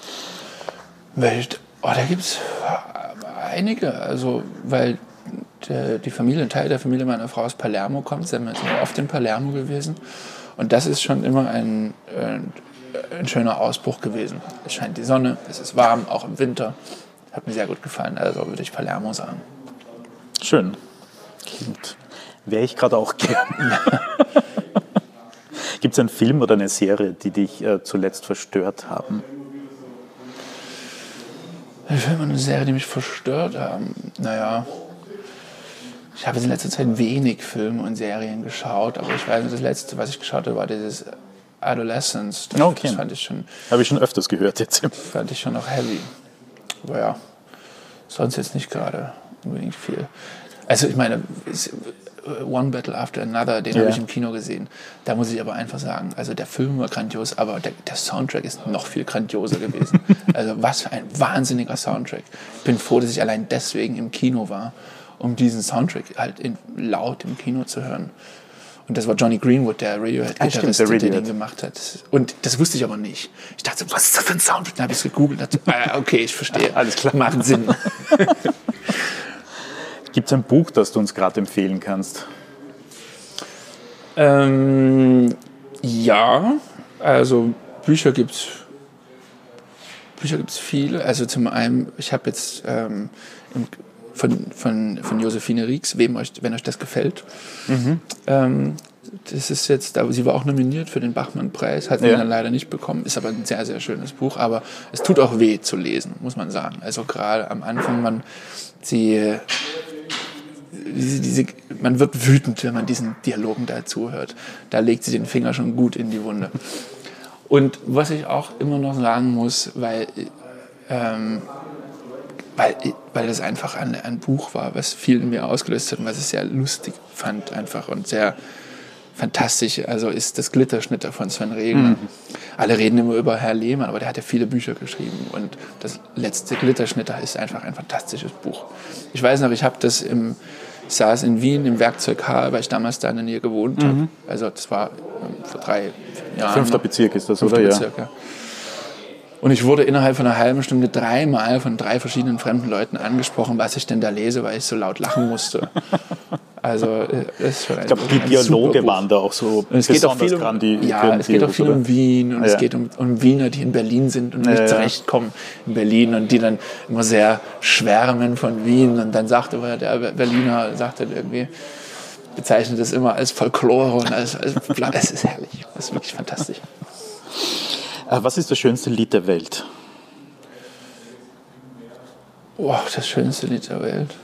Da gibt es einige, also weil ein Teil der Familie meiner Frau aus Palermo kommt, sind wir oft in Palermo gewesen und das ist schon immer ein schöner Ausbruch gewesen. Es scheint die Sonne, es ist warm, auch im Winter. Hat mir sehr gut gefallen, also würde ich Palermo sagen. Schön. Wäre ich gerade auch gern. Gibt es einen Film oder eine Serie, die dich zuletzt verstört haben? Ein Film und eine Serie, die mich verstört haben? Naja, ich habe in letzter Zeit wenig Filme und Serien geschaut, aber ich weiß nicht, das letzte, was ich geschaut habe, war dieses Adolescence. Das fand ich schon... Habe ich schon öfters gehört jetzt. Fand ich schon noch heavy. Aber ja, sonst jetzt nicht gerade unbedingt viel. Also ich meine, One Battle After Another, den habe ich im Kino gesehen. Da muss ich aber einfach sagen, also der Film war grandios, aber der Soundtrack ist noch viel grandioser gewesen. Also was für ein wahnsinniger Soundtrack. Ich bin froh, dass ich allein deswegen im Kino war, um diesen Soundtrack halt laut im Kino zu hören. Und das war Johnny Greenwood, der Radiohead-Gitarrist, der den gemacht hat. Und das wusste ich aber nicht. Ich dachte, was ist das für ein Soundtrack? Dann habe ich es gegoogelt und dachte, okay, ich verstehe. Alles klar. Macht Sinn. Gibt es ein Buch, das du uns gerade empfehlen kannst? Ja, also Bücher gibt's viele. Also zum einen, ich habe jetzt von Josephine Rieks, wenn euch das gefällt. Das ist jetzt, sie war auch nominiert für den Bachmann-Preis, hat sie dann leider nicht bekommen, ist aber ein sehr, sehr schönes Buch, aber es tut auch weh zu lesen, muss man sagen. Also gerade am Anfang, man wird wütend, wenn man diesen Dialogen da zuhört. Da legt sie den Finger schon gut in die Wunde. Und was ich auch immer noch sagen muss, weil das einfach ein Buch war, was viel in mir ausgelöst hat und was ich sehr lustig fand einfach und sehr fantastisch, also ist das Glitterschnitter von Sven Regner. alle reden immer über Herr Lehmann, aber der hat ja viele Bücher geschrieben und das letzte Glitterschnitter ist einfach ein fantastisches Buch. Ich weiß noch, ich saß in Wien im Werkzeug H, weil ich damals da in der Nähe gewohnt habe. Also das war vor 3 Jahren. 5. Bezirk ist das, 5. oder? Bezirk, ja. Und ich wurde innerhalb von einer halben Stunde 3-mal von 3 verschiedenen fremden Leuten angesprochen, was ich denn da lese, weil ich so laut lachen musste. Also das ist schon ich glaube, die Dialoge waren da auch so es geht auch viel um Wien und es geht um Wiener, die in Berlin sind und nicht zurechtkommen in Berlin und die dann immer sehr schwärmen von Wien. Und dann sagte der Berliner, irgendwie, bezeichnet es immer als Folklore und es ist herrlich. Das ist wirklich fantastisch. Was ist das schönste Lied der Welt? Oh, das schönste Lied der Welt.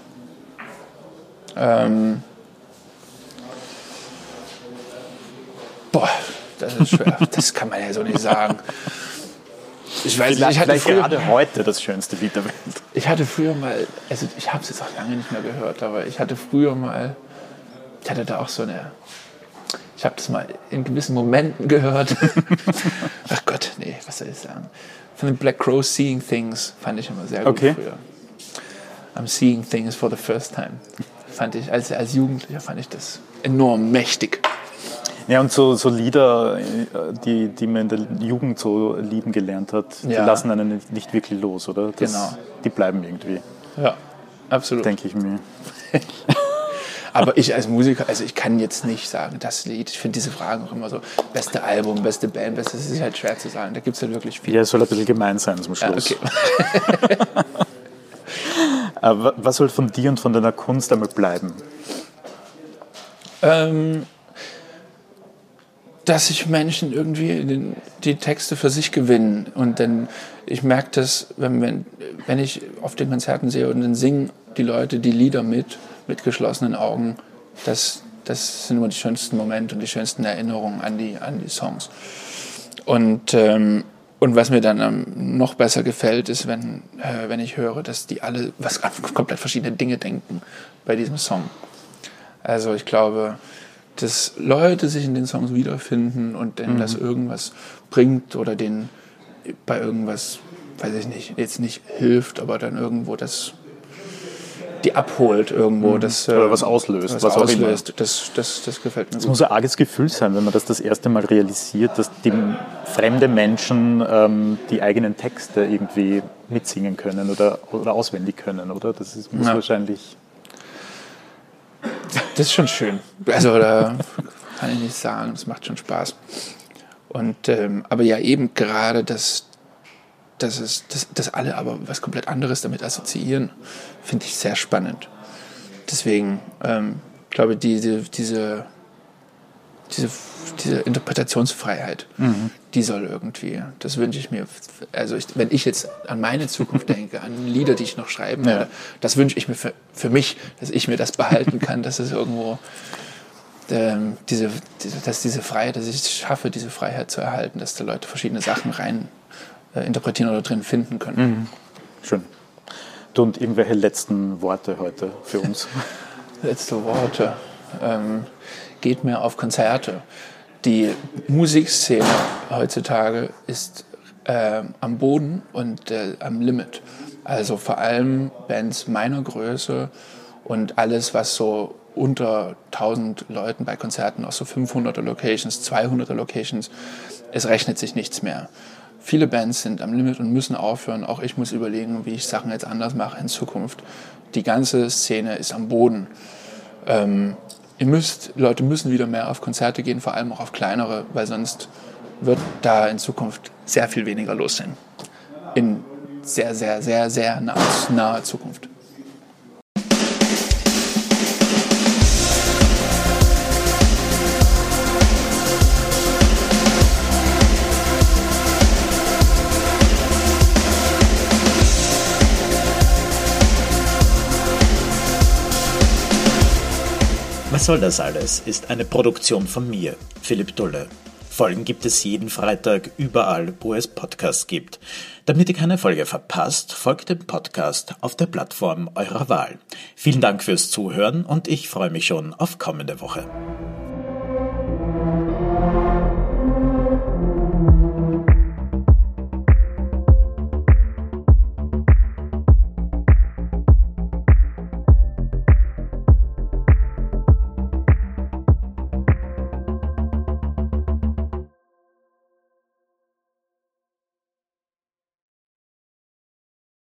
Das ist schwer. Das kann man ja so nicht sagen. Ich weiß nicht, ich hatte gerade heute das schönste Lied der Welt. Ich hatte früher mal, also ich habe es jetzt auch lange nicht mehr gehört, aber ich hatte da auch so eine, ich habe das mal in gewissen Momenten gehört. Ach Gott, nee, was soll ich sagen? Von den Black Crowes, Seeing Things, fand ich immer sehr gut früher. I'm seeing things for the first time. Fand ich, als Jugendlicher fand ich das enorm mächtig. Ja, und so Lieder, die man in der Jugend so lieben gelernt hat, die lassen einen nicht wirklich los, oder? Genau. Die bleiben irgendwie. Ja, absolut. Denke ich mir. Aber ich als Musiker, also ich kann jetzt nicht sagen, das Lied, ich finde diese Fragen auch immer so, beste Album, beste Band, das ist halt schwer zu sagen, da gibt es halt wirklich viel. Ja, es soll ein bisschen gemein sein zum Schluss. Ja, okay. Aber was soll von dir und von deiner Kunst einmal bleiben? Dass sich Menschen irgendwie die Texte für sich gewinnen. Und dann, ich merke das, wenn ich auf den Konzerten sehe und dann singen die Leute die Lieder mit geschlossenen Augen, das sind immer die schönsten Momente und die schönsten Erinnerungen an die Songs. Und was mir dann noch besser gefällt, ist, wenn ich höre, dass die alle was komplett verschiedene Dinge denken bei diesem Song. Also ich glaube, dass Leute sich in den Songs wiederfinden und denen das irgendwas bringt oder denen bei irgendwas, weiß ich nicht, jetzt nicht hilft, aber dann irgendwo das die abholt irgendwo. Oder was auslöst. Was auslöst. Das gefällt mir gut. Es muss ein arges Gefühl sein, wenn man das erste Mal realisiert, dass die fremde Menschen die eigenen Texte irgendwie mitsingen können oder auswendig können, oder? Muss wahrscheinlich... Das ist schon schön. Also da kann ich nicht sagen, das macht schon Spaß. Und aber ja eben gerade, dass alle aber was komplett anderes damit assoziieren, finde ich sehr spannend. Deswegen glaube ich, diese Interpretationsfreiheit, die soll irgendwie, das wünsche ich mir, also wenn ich jetzt an meine Zukunft denke, an Lieder, die ich noch schreiben werde, das wünsche ich mir für mich, dass ich mir das behalten kann, dass es irgendwo dass diese Freiheit, dass ich es schaffe, diese Freiheit zu erhalten, dass da Leute verschiedene Sachen rein interpretieren oder drin finden können. Schön. Du, und irgendwelche letzten Worte heute für uns? Letzte Worte. Geht mehr auf Konzerte. Die Musikszene heutzutage ist am Boden und am Limit. Also vor allem Bands meiner Größe und alles, was so unter 1000 Leuten bei Konzerten, auch so 500er Locations, 200er Locations, es rechnet sich nichts mehr. Viele Bands sind am Limit und müssen aufhören. Auch ich muss überlegen, wie ich Sachen jetzt anders mache in Zukunft. Die ganze Szene ist am Boden. Leute müssen wieder mehr auf Konzerte gehen, vor allem auch auf kleinere, weil sonst wird da in Zukunft sehr viel weniger los sein. In sehr, sehr, sehr, sehr naher Zukunft. Was soll das alles? Ist eine Produktion von mir, Philipp Dulle. Folgen gibt es jeden Freitag überall, wo es Podcasts gibt. Damit ihr keine Folge verpasst, folgt dem Podcast auf der Plattform eurer Wahl. Vielen Dank fürs Zuhören und ich freue mich schon auf kommende Woche.